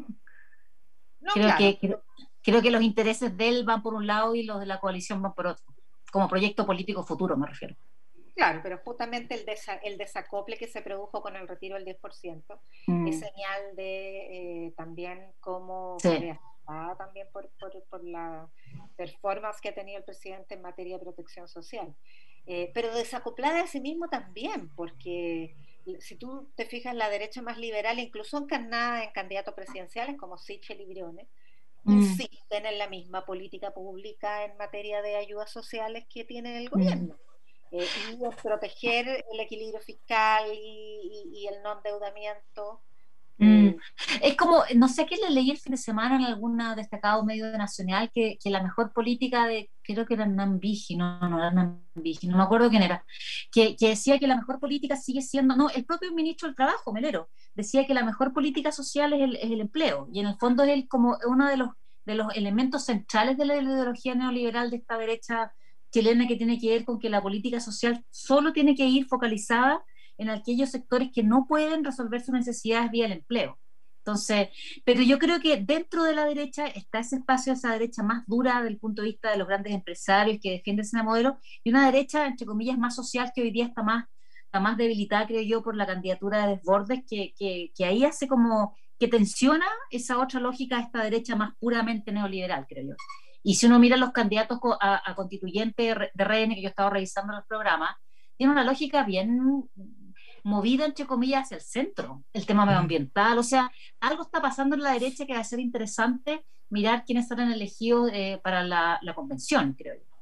No, creo, claro. que, creo, creo que los intereses de él van por un lado y los de la coalición van por otro. Como proyecto político futuro, me refiero. Claro, pero justamente el, desa, el desacople que se produjo con el retiro del diez por ciento mm. es señal de eh, también cómo sí. se afectaba también por, por, por la performance que ha tenido el presidente en materia de protección social. Eh, pero desacoplada a sí mismo también, porque si tú te fijas, la derecha más liberal, incluso encarnada en candidatos presidenciales como Sichel y Briones, insisten mm. en la misma política pública en materia de ayudas sociales que tiene el gobierno mm. eh, y en proteger el equilibrio fiscal y, y, y el no endeudamiento. Mm. Eh, es como, no sé qué le leí el fin de semana en algún destacado medio nacional que, que la mejor política de, creo que era Nambiji, no, no era Nambiji, no me acuerdo quién era, que, que decía que la mejor política sigue siendo, no, el propio ministro del Trabajo, Melero, decía que la mejor política social es el, es el empleo, y en el fondo es el, como uno de los, de los elementos centrales de la ideología neoliberal de esta derecha chilena, que tiene que ver con que la política social solo tiene que ir focalizada en aquellos sectores que no pueden resolver sus necesidades vía el empleo. Entonces, pero yo creo que dentro de la derecha está ese espacio, esa derecha más dura desde el punto de vista de los grandes empresarios que defienden ese modelo, y una derecha, entre comillas, más social, que hoy día está más está más debilitada, creo yo, por la candidatura de Desbordes, que, que, que ahí hace como que tensiona esa otra lógica de esta derecha más puramente neoliberal, creo yo. Y si uno mira los candidatos a, a constituyente de R N, que yo he estado revisando en los programas, tiene una lógica bien movida, entre comillas, hacia el centro, el tema medioambiental, o sea, algo está pasando en la derecha que va a ser interesante mirar quiénes serán elegidos eh, para la, la convención, creo yo.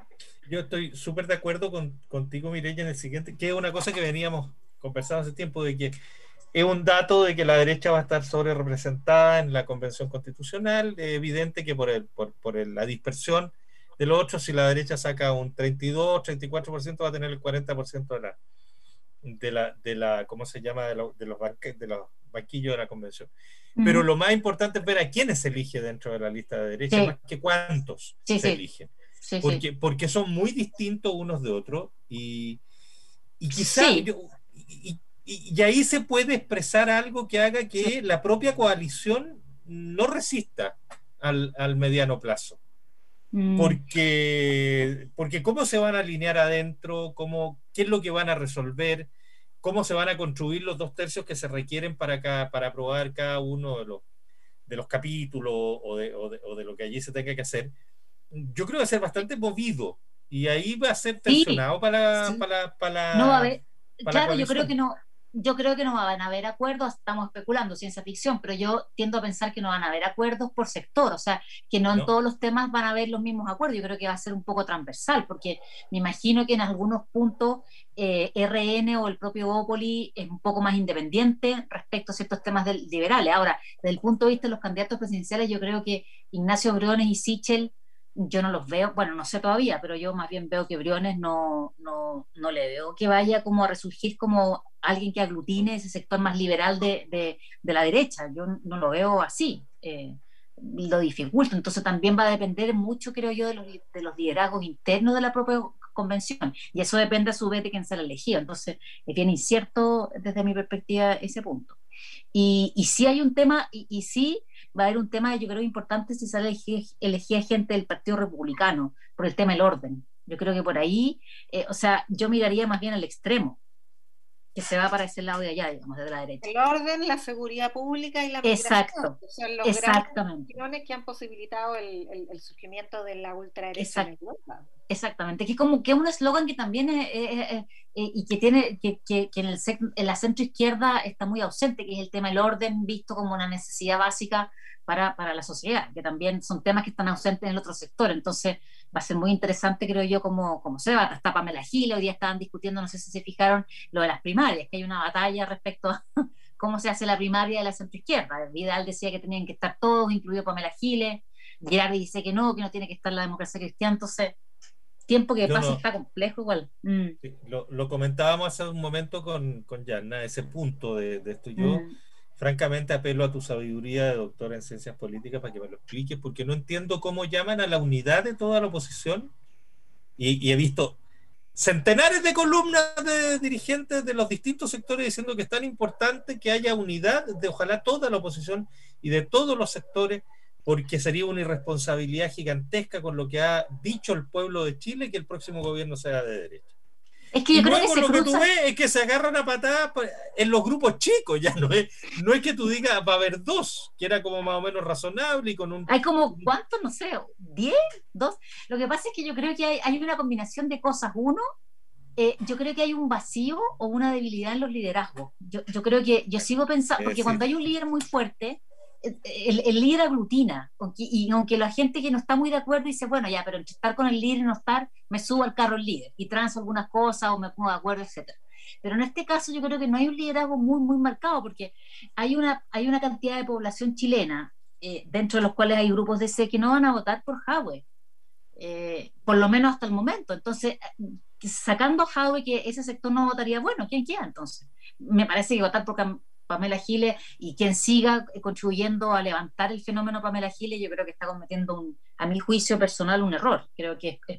Yo estoy súper de acuerdo con, contigo, Mireya, en el siguiente, que es una cosa que veníamos conversando hace tiempo, de que es un dato de que la derecha va a estar sobre representada en la convención constitucional. Es evidente que por, el, por, por el, la dispersión de los otros, si la derecha saca un treinta y dos, treinta y cuatro por ciento, va a tener el cuarenta por ciento de la, de la, de la ¿cómo se llama?, de, lo, de, los, banque, de los banquillos de la convención. Mm. Pero lo más importante es ver a quiénes se elige dentro de la lista de derecha, sí. más que cuántos sí, se sí. eligen. Sí, porque, sí. porque son muy distintos unos de otros, y, y quizás sí. y, y, y ahí se puede expresar algo que haga que sí. la propia coalición no resista al, al mediano plazo, mm. porque, porque cómo se van a alinear adentro, cómo, qué es lo que van a resolver, cómo se van a construir los dos tercios que se requieren para, cada, para aprobar cada uno de los, de los capítulos o de, o, de, o de lo que allí se tenga que hacer. Yo creo que va a ser bastante movido, y ahí va a ser tensionado sí, para, sí. para, para, no va a haber, para claro, yo creo que no, yo creo que no van a haber acuerdos, estamos especulando, ciencia ficción, pero yo tiendo a pensar que no van a haber acuerdos por sector, o sea, que no en ¿no? todos los temas van a haber los mismos acuerdos. Yo creo que va a ser un poco transversal, porque me imagino que en algunos puntos eh, R N o el propio Bópoli es un poco más independiente respecto a ciertos temas del, liberales. Ahora, desde el punto de vista de los candidatos presidenciales, yo creo que Ignacio Briones y Sichel, yo no los veo, bueno, no sé todavía, pero yo más bien veo que Briones no, no, no le veo que vaya como a resurgir como alguien que aglutine ese sector más liberal de, de, de la derecha. Yo no lo veo así. Eh, lo dificulta. Entonces también va a depender mucho, creo yo, de los, de los liderazgos internos de la propia convención. Y eso depende a su vez de quién será elegido. Entonces es bien incierto desde mi perspectiva ese punto. Y, y sí hay un tema, y, y sí va a haber un tema, yo creo, importante si sale elegida gente del Partido Republicano, por el tema del orden. Yo creo que por ahí, eh, o sea, yo miraría más bien al extremo, que se va para ese lado de allá, digamos, de la derecha. El orden, la seguridad pública y la Exacto, migración, son los exactamente. grandes que han posibilitado el, el, el surgimiento de la ultraderecha en Europa. Exactamente, que es como que es un eslogan que también es, es, es, es, y que tiene que, que, que en, el, en la centro izquierda está muy ausente, que es el tema del orden visto como una necesidad básica para, para la sociedad, que también son temas que están ausentes en el otro sector. Entonces va a ser muy interesante, creo yo, cómo, cómo se va. Está Pamela Giles, hoy día estaban discutiendo, no sé si se fijaron, lo de las primarias, que hay una batalla respecto a cómo se hace la primaria de la centro izquierda. Vidal decía que tenían que estar todos, incluido Pamela Giles. Gerardi dice que no, que no tiene que estar la democracia cristiana. Entonces tiempo que Yo pasa no, está complejo igual. Mm. sí, lo, lo comentábamos hace un momento con, con Yanna, ese punto de, de esto. Yo, Mm. francamente, apelo a tu sabiduría de doctora en ciencias políticas para que me lo expliques, porque no entiendo cómo llaman a la unidad de toda la oposición. Y, y he visto centenares de columnas de dirigentes de los distintos sectores diciendo que es tan importante que haya unidad de ojalá toda la oposición y de todos los sectores, porque sería una irresponsabilidad gigantesca con lo que ha dicho el pueblo de Chile que el próximo gobierno sea de derecha. Es que Y yo creo que luego se lo que tú cruza. ves es que se agarran a patadas en los grupos chicos, ya no es, no es que tú digas va a haber dos, que era como más o menos razonable y con un... Hay como, ¿cuántos? No sé, ¿diez? ¿Dos? Lo que pasa es que yo creo que hay, hay una combinación de cosas. Uno, eh, yo creo que hay un vacío o una debilidad en los liderazgos. Yo, yo creo que, yo sigo pensando, porque sí. cuando hay un líder muy fuerte, el, el líder aglutina, aunque, y aunque la gente que no está muy de acuerdo dice, bueno, ya, pero entre estar con el líder y no estar, me subo al carro el líder y transo algunas cosas o me pongo de acuerdo, etcétera. Pero en este caso yo creo que no hay un liderazgo muy, muy marcado, porque hay una, hay una cantidad de población chilena, eh, dentro de los cuales hay grupos de C que no van a votar por Jadwe, eh, por lo menos hasta el momento. Entonces, sacando a Jadwe, que ese sector no votaría, bueno, ¿quién queda entonces? Me parece que votar por Pamela Giles y quien siga contribuyendo a levantar el fenómeno Pamela Giles, yo creo que está cometiendo, un, a mi juicio personal, un error. Creo que es, es,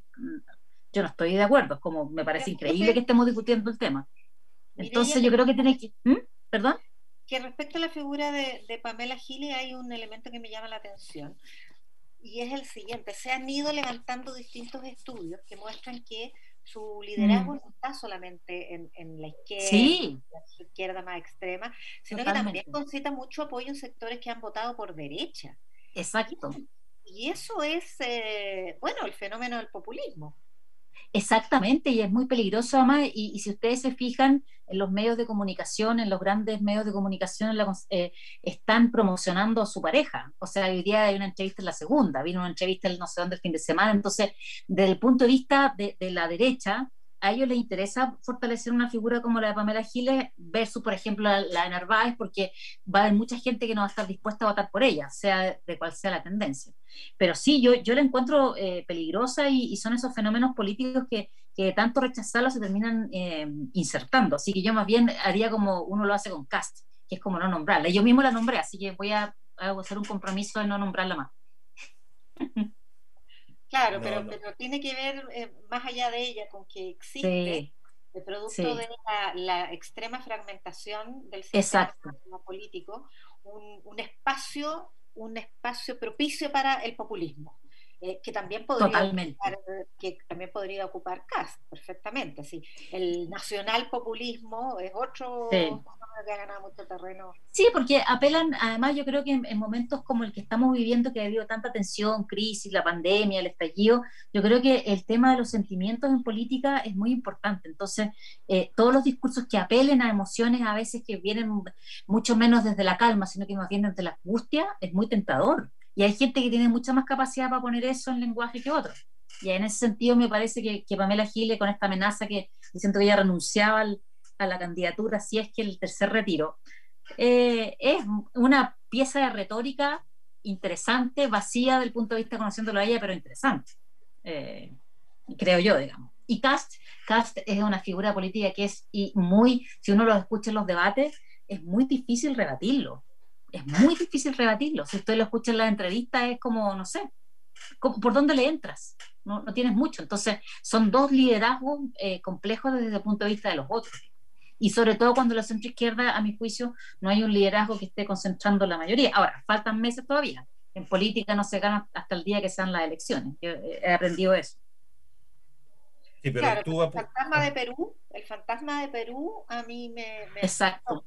yo no estoy de acuerdo, es como me parece increíble que estemos discutiendo el tema. Entonces yo creo que tiene que... ¿Mm? ¿Perdón? Que respecto a la figura de, de Pamela Giles hay un elemento que me llama la atención y es el siguiente: se han ido levantando distintos estudios que muestran que su liderazgo mm. no está solamente en, en la izquierda, sí. la izquierda más extrema, sino Totalmente. que también concita mucho apoyo en sectores que han votado por derecha. Exacto. Y, y eso es, eh, bueno, el fenómeno del populismo. Exactamente, y es muy peligroso además, y, y si ustedes se fijan en los medios de comunicación, en los grandes medios de comunicación, la, eh, están promocionando a su pareja. O sea, hoy día hay una entrevista en La Segunda, vino una entrevista el no sé dónde el fin de semana. Entonces, desde el punto de vista de, de la derecha, a ellos les interesa fortalecer una figura como la de Pamela Giles versus, por ejemplo, la, la de Narváez, porque va a haber mucha gente que no va a estar dispuesta a votar por ella, sea de cual sea la tendencia. Pero sí, yo, yo la encuentro eh, peligrosa y, y son esos fenómenos políticos que, que tanto rechazarlos se terminan eh, insertando. Así que yo más bien haría como uno lo hace con Cast, que es como no nombrarla. Yo mismo la nombré, así que voy a, a hacer un compromiso de no nombrarla más. Claro, no, pero, no. pero tiene que ver eh, más allá de ella con que existe sí, el producto sí. de la, la extrema fragmentación del sistema político, un, un espacio un espacio propicio para el populismo. eh, que también podría Totalmente. ocupar, que también podría ocupar Kast perfectamente. Sí. El nacional populismo es otro Sí. que ha ganado mucho terreno. Sí, porque apelan, además yo creo que en, en momentos como el que estamos viviendo, que ha habido tanta tensión, crisis, la pandemia, el estallido, yo creo que el tema de los sentimientos en política es muy importante. Entonces, eh, todos los discursos que apelen a emociones a veces que vienen mucho menos desde la calma, sino que más bien desde la angustia, es muy tentador. Y hay gente que tiene mucha más capacidad para poner eso en lenguaje que otros. Y en ese sentido me parece que, que Pamela Giles, con esta amenaza que diciendo que ella renunciaba al, a la candidatura si es que el tercer retiro, eh, es una pieza de retórica interesante, vacía del punto de vista conociéndolo a ella, pero interesante, eh, creo yo, digamos. Y Kast, Kast es una figura política que es y muy, si uno lo escucha en los debates, es muy difícil rebatirlo. Es muy difícil rebatirlo. Si usted lo escucha en las entrevistas, es como, no sé, ¿por dónde le entras? No, no tienes mucho. Entonces, son dos liderazgos eh, complejos desde el punto de vista de los otros. Y sobre todo cuando la centroizquierda, a mi juicio, no hay un liderazgo que esté concentrando la mayoría. Ahora, faltan meses todavía. En política no se gana hasta el día que sean las elecciones. Yo he aprendido eso. Sí, pero claro, tú... el fantasma de Perú, el fantasma de Perú a mí me... me Exacto.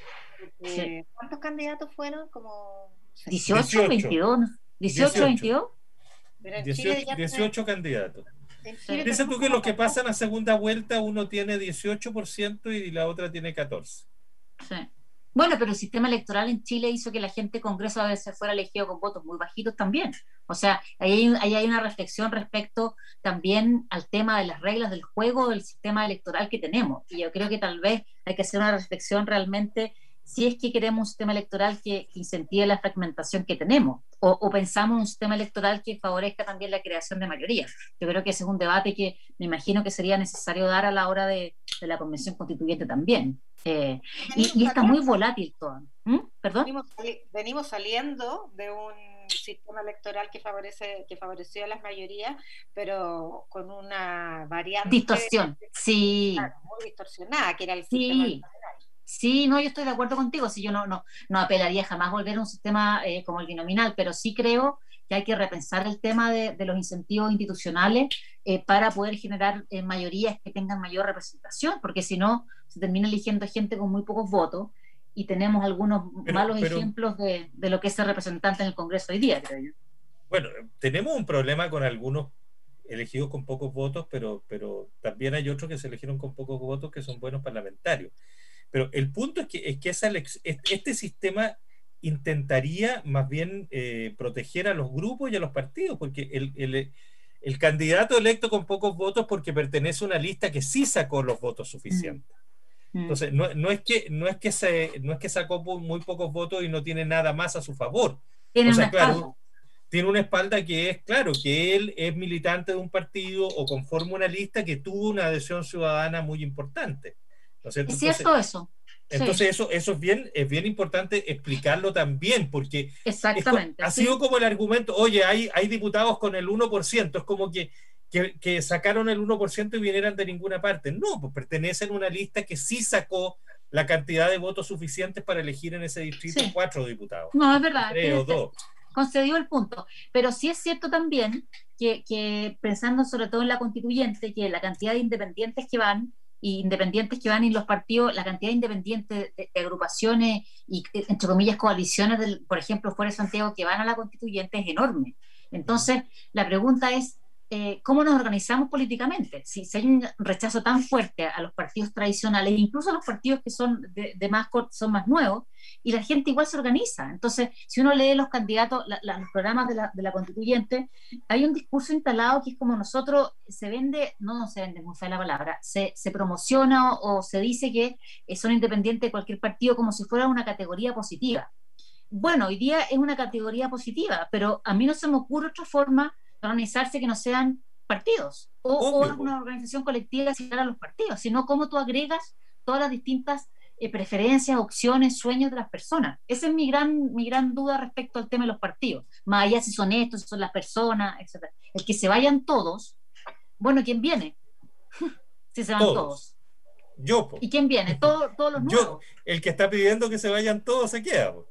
Eh, sí. ¿Cuántos candidatos fueron? Como dieciocho, veintidós, dieciocho, veintidós. dieciocho, dieciocho candidatos. Piensa tú que los que pasan a segunda vuelta, uno tiene dieciocho por ciento y la otra tiene catorce por ciento. Sí. Bueno, pero el sistema electoral en Chile hizo que la gente de Congreso a veces fuera elegido con votos muy bajitos también. O sea, ahí hay, ahí hay una reflexión respecto también al tema de las reglas del juego del sistema electoral que tenemos. Y yo creo que tal vez hay que hacer una reflexión realmente si es que queremos un sistema electoral que, que incentive la fragmentación que tenemos, o, o pensamos un sistema electoral que favorezca también la creación de mayorías. Yo creo que ese es un debate que me imagino que sería necesario dar a la hora de, de la Convención Constituyente también. Eh, y, y está muy volátil todo. ¿Mm? ¿Perdón? Venimos, venimos saliendo de un sistema electoral que favorece que favoreció a las mayorías, pero con una variante... Distorsión, sí. Claro, muy distorsionada, que era el sí. sistema electoral. Sí, no, yo estoy de acuerdo contigo. Si yo no, no, no apelaría jamás a volver a un sistema eh, como el binominal, pero sí creo que hay que repensar el tema de, de los incentivos institucionales eh, para poder generar eh, mayorías que tengan mayor representación, porque si no, se termina eligiendo gente con muy pocos votos y tenemos algunos pero, malos pero, ejemplos de, de lo que es ser representante en el Congreso hoy día, creo yo. Bueno, tenemos un problema con algunos elegidos con pocos votos, pero, pero también hay otros que se eligieron con pocos votos que son buenos parlamentarios. Pero el punto es que, es que esa, este sistema intentaría más bien eh, proteger a los grupos y a los partidos, porque el, el, el candidato electo con pocos votos porque pertenece a una lista que sí sacó los votos suficientes. Mm. Entonces, no, no, es que, no, es que se, no es que sacó muy pocos votos y no tiene nada más a su favor. Tiene o sea, una claro, espalda. Tiene una espalda que es, claro, que él es militante de un partido o conforma una lista que tuvo una adhesión ciudadana muy importante. ¿No es cierto? Es cierto entonces, eso. Entonces sí. eso, eso es, bien, es bien importante explicarlo también, porque Exactamente, es, ha sí. sido como el argumento, oye, hay, hay diputados con el uno por ciento, es como que, que, que sacaron el uno por ciento y vinieran de ninguna parte. No, pues pertenecen a una lista que sí sacó la cantidad de votos suficientes para elegir en ese distrito sí. cuatro diputados. No, es verdad. Tres o dos. Concedió el punto. Pero sí es cierto también que, que pensando sobre todo en la constituyente, que la cantidad de independientes que van, y independientes que van en los partidos, la cantidad de independientes de, de agrupaciones y, entre comillas, coaliciones, del, por ejemplo, fuera de Santiago, que van a la constituyente es enorme. Entonces, la pregunta es, eh, ¿cómo nos organizamos políticamente? Si, si hay un rechazo tan fuerte a los partidos tradicionales, incluso a los partidos que son, de, de más, son más nuevos, y la gente igual se organiza. Entonces, si uno lee los candidatos, la, la, los programas de la, de la constituyente, hay un discurso instalado que es como nosotros, se vende, no, no se vende, muy fea la palabra, se, se promociona o, o se dice que son independientes de cualquier partido como si fuera una categoría positiva. Bueno, hoy día es una categoría positiva, pero a mí no se me ocurre otra forma de organizarse que no sean partidos o, o una organización colectiva similar a los partidos, sino cómo tú agregas todas las distintas eh, preferencias, opciones, sueños de las personas. Esa es mi gran, mi gran duda respecto al tema de los partidos, más allá si son estos, si son las personas, etcétera. El que se vayan todos, bueno, ¿quién viene? Si se van todos. todos. Yo, po. ¿Y quién viene? Todo, todos los nuevos. Yo, el que está pidiendo que se vayan todos se queda, po.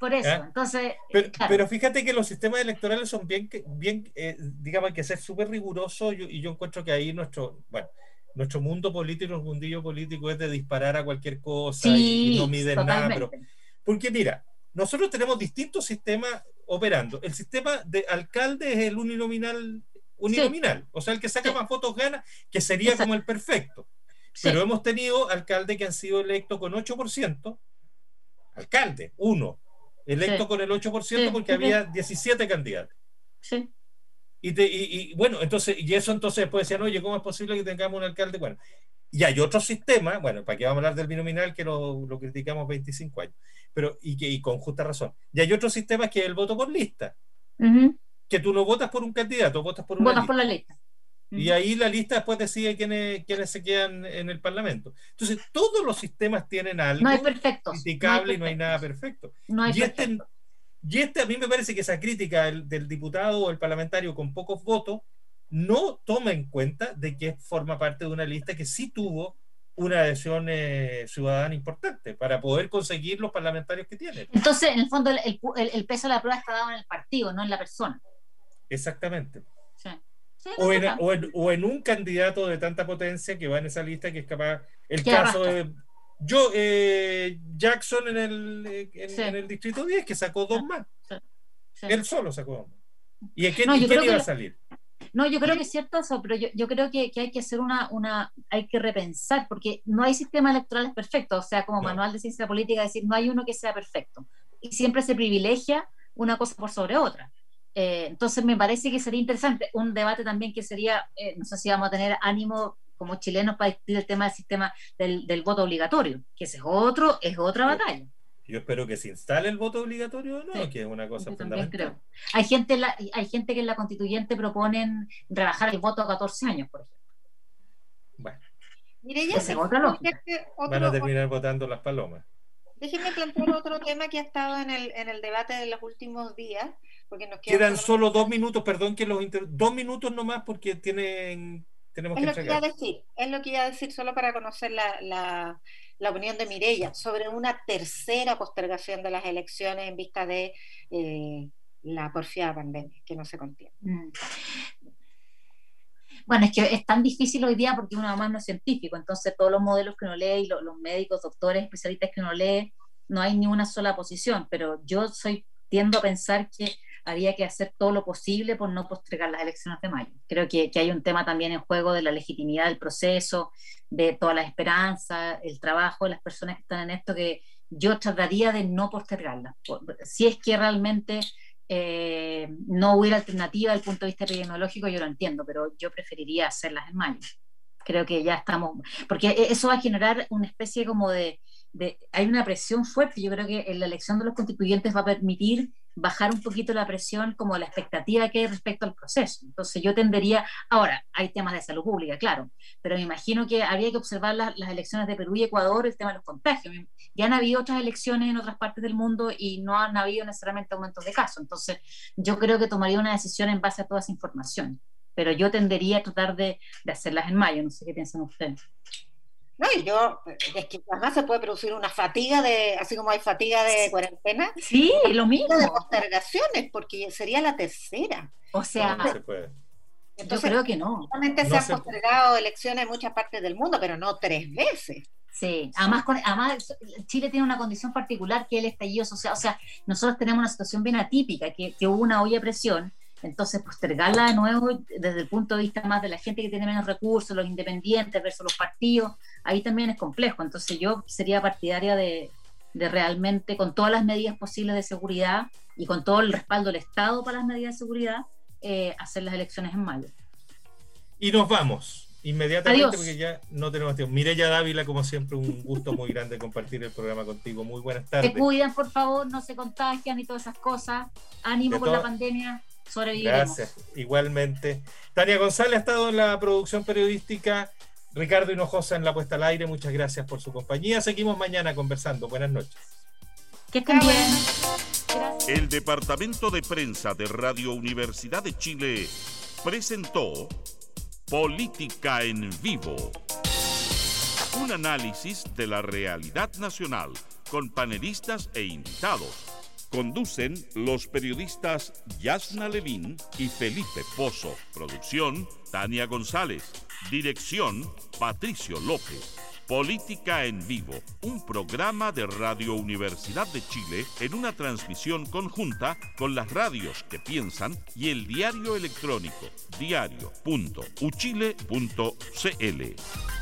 Por eso, ¿Ah? entonces... Pero, claro. pero fíjate que los sistemas electorales son bien, que- bien eh, digamos, hay que ser súper rigurosos yo- y yo encuentro que ahí nuestro, bueno, nuestro mundo político, el mundillo político es de disparar a cualquier cosa y, y no Sí, miden nada, pero totalmente. porque mira, nosotros tenemos distintos sistemas operando. El sistema de alcalde es el uninominal, uninominal, o sea, el que saca Sí. más votos gana, que sería Exacto. como el perfecto. Sí. Pero hemos tenido alcaldes que han sido electos con ocho por ciento, alcalde, uno, electo Sí. con el ocho por ciento Sí, porque sí, había diecisiete candidatos. Sí. Y, te, y, y bueno, entonces, y eso entonces después decían, oye, ¿cómo es posible que tengamos un alcalde? Bueno, y hay otro sistema, bueno, para qué vamos a hablar del binominal que lo, lo criticamos veinticinco años, pero y, que, y con justa razón. Y hay otro sistema que es el voto por lista, Ujú. que tú no votas por un candidato, votas por una Votas lista. por la lista. Y ahí la lista después decide quiénes, quiénes se quedan en el Parlamento. Entonces, todos los sistemas tienen algo No hay perfectos. criticable no hay y no hay perfectos. nada perfecto. No hay y, este, perfectos. y este, a mí me parece que esa crítica del, del diputado o el parlamentario con pocos votos no toma en cuenta de que forma parte de una lista que sí tuvo una adhesión eh, ciudadana importante para poder conseguir los parlamentarios que tiene. Entonces, en el fondo, el, el, el peso de la prueba está dado en el partido, no en la persona. Exactamente. Sí. Sí, O en, no, o, en, o en un candidato de tanta potencia que va en esa lista que es capaz. El Que caso arrastra. de yo, eh, Jackson en el, en, Sí. en el distrito diez, que sacó dos más. Sí. Sí. Él solo sacó dos más. ¿Y a quién, No, y yo quién creo iba que a salir? No, yo creo que es cierto eso, pero yo, yo creo que, que hay que hacer una, una, hay que repensar, porque no hay sistemas electorales perfectos, o sea, como No. manual de ciencia política, decir, no hay uno que sea perfecto. Y siempre se privilegia una cosa por sobre otra. Eh, entonces me parece que sería interesante un debate también que sería, eh, no sé si vamos a tener ánimo como chilenos para discutir el tema del sistema del, del voto obligatorio, que ese es otro, es otra Yo- batalla. Yo espero que se instale el voto obligatorio o no, Sí. que es una cosa Yo también fundamental. creo. Hay gente, en la, hay gente que en la constituyente proponen rebajar el voto a catorce años, por ejemplo. Bueno, Mireya, Esa es otra lógica. van a otro, terminar votando las palomas. déjenme plantear otro tema que ha estado en el, en el debate de los últimos días, porque nos quedan Quedan solo- solo dos minutos, perdón que los inter... dos minutos nomás porque tienen tenemos Es que lo que iba a entregar. decir, es lo que iba a decir solo para conocer la, la, la opinión de Mireya sobre una tercera postergación de las elecciones en vista de eh, la porfiada pandemia que no se contiene. Mm. Bueno, es que es tan difícil hoy día porque uno además no es científico, entonces todos los modelos que uno lee y los, los médicos, doctores, especialistas que uno lee, no hay ni una sola posición, pero yo soy tiendo a pensar que había que hacer todo lo posible por no postergar las elecciones de mayo. Creo que, que hay un tema también en juego de la legitimidad del proceso, de todas las esperanzas, el trabajo de las personas que están en esto, que yo trataría de no postergarlas. Si es que realmente eh, no hubiera alternativa desde el punto de vista epidemiológico, yo lo entiendo, pero yo preferiría hacerlas en mayo. Creo que ya estamos, porque eso va a generar una especie como de, de hay una presión fuerte. Yo creo que en la elección de los constituyentes va a permitir bajar un poquito la presión, como la expectativa que hay respecto al proceso. Entonces yo tendería, ahora hay temas de salud pública, claro, pero me imagino que habría que observar las, las elecciones de Perú y Ecuador, el tema de los contagios. Ya han habido otras elecciones en otras partes del mundo y no han habido necesariamente aumentos de casos. Entonces yo creo que tomaría una decisión en base a toda esa información, pero yo tendería a tratar de, de hacerlas en mayo. No sé qué piensan ustedes. No, y yo, es que además se puede producir una fatiga de, así como hay fatiga de cuarentena, Sí, lo mismo. de postergaciones, porque sería la tercera. O sea, No, no se puede. Entonces, yo creo que no. Realmente No se han se- postergado elecciones en muchas partes del mundo, pero no tres veces. Sí, además, con, además Chile tiene una condición particular que es el estallido social. O sea, nosotros tenemos una situación bien atípica, que, que hubo una olla de presión. Entonces, postergarla de nuevo desde el punto de vista más de la gente que tiene menos recursos, los independientes versus los partidos, ahí también es complejo. Entonces yo sería partidaria de, de realmente, con todas las medidas posibles de seguridad y con todo el respaldo del Estado para las medidas de seguridad, eh, hacer las elecciones en mayo. Y nos vamos inmediatamente. Adiós. Porque ya no tenemos tiempo. Mireya Dávila, como siempre, un gusto muy grande compartir el programa contigo. Muy buenas tardes. Se cuidan, por favor, no se contagian y todas esas cosas. Ánimo De con la todo- pandemia, sobreviviremos. Gracias, igualmente. Tania González ha estado en la producción periodística, Ricardo Hinojosa en la puesta al aire. Muchas gracias por su compañía. Seguimos mañana conversando. Buenas noches. Que estén bien. Gracias. El Departamento de Prensa de Radio Universidad de Chile presentó Política en Vivo. Un análisis de la realidad nacional con panelistas e invitados. Conducen los periodistas Yasna Levín y Felipe Pozo. Producción, Tania González. Dirección, Patricio López. Política en Vivo, un programa de Radio Universidad de Chile en una transmisión conjunta con las radios que piensan y el diario electrónico diario punto uchile punto cl.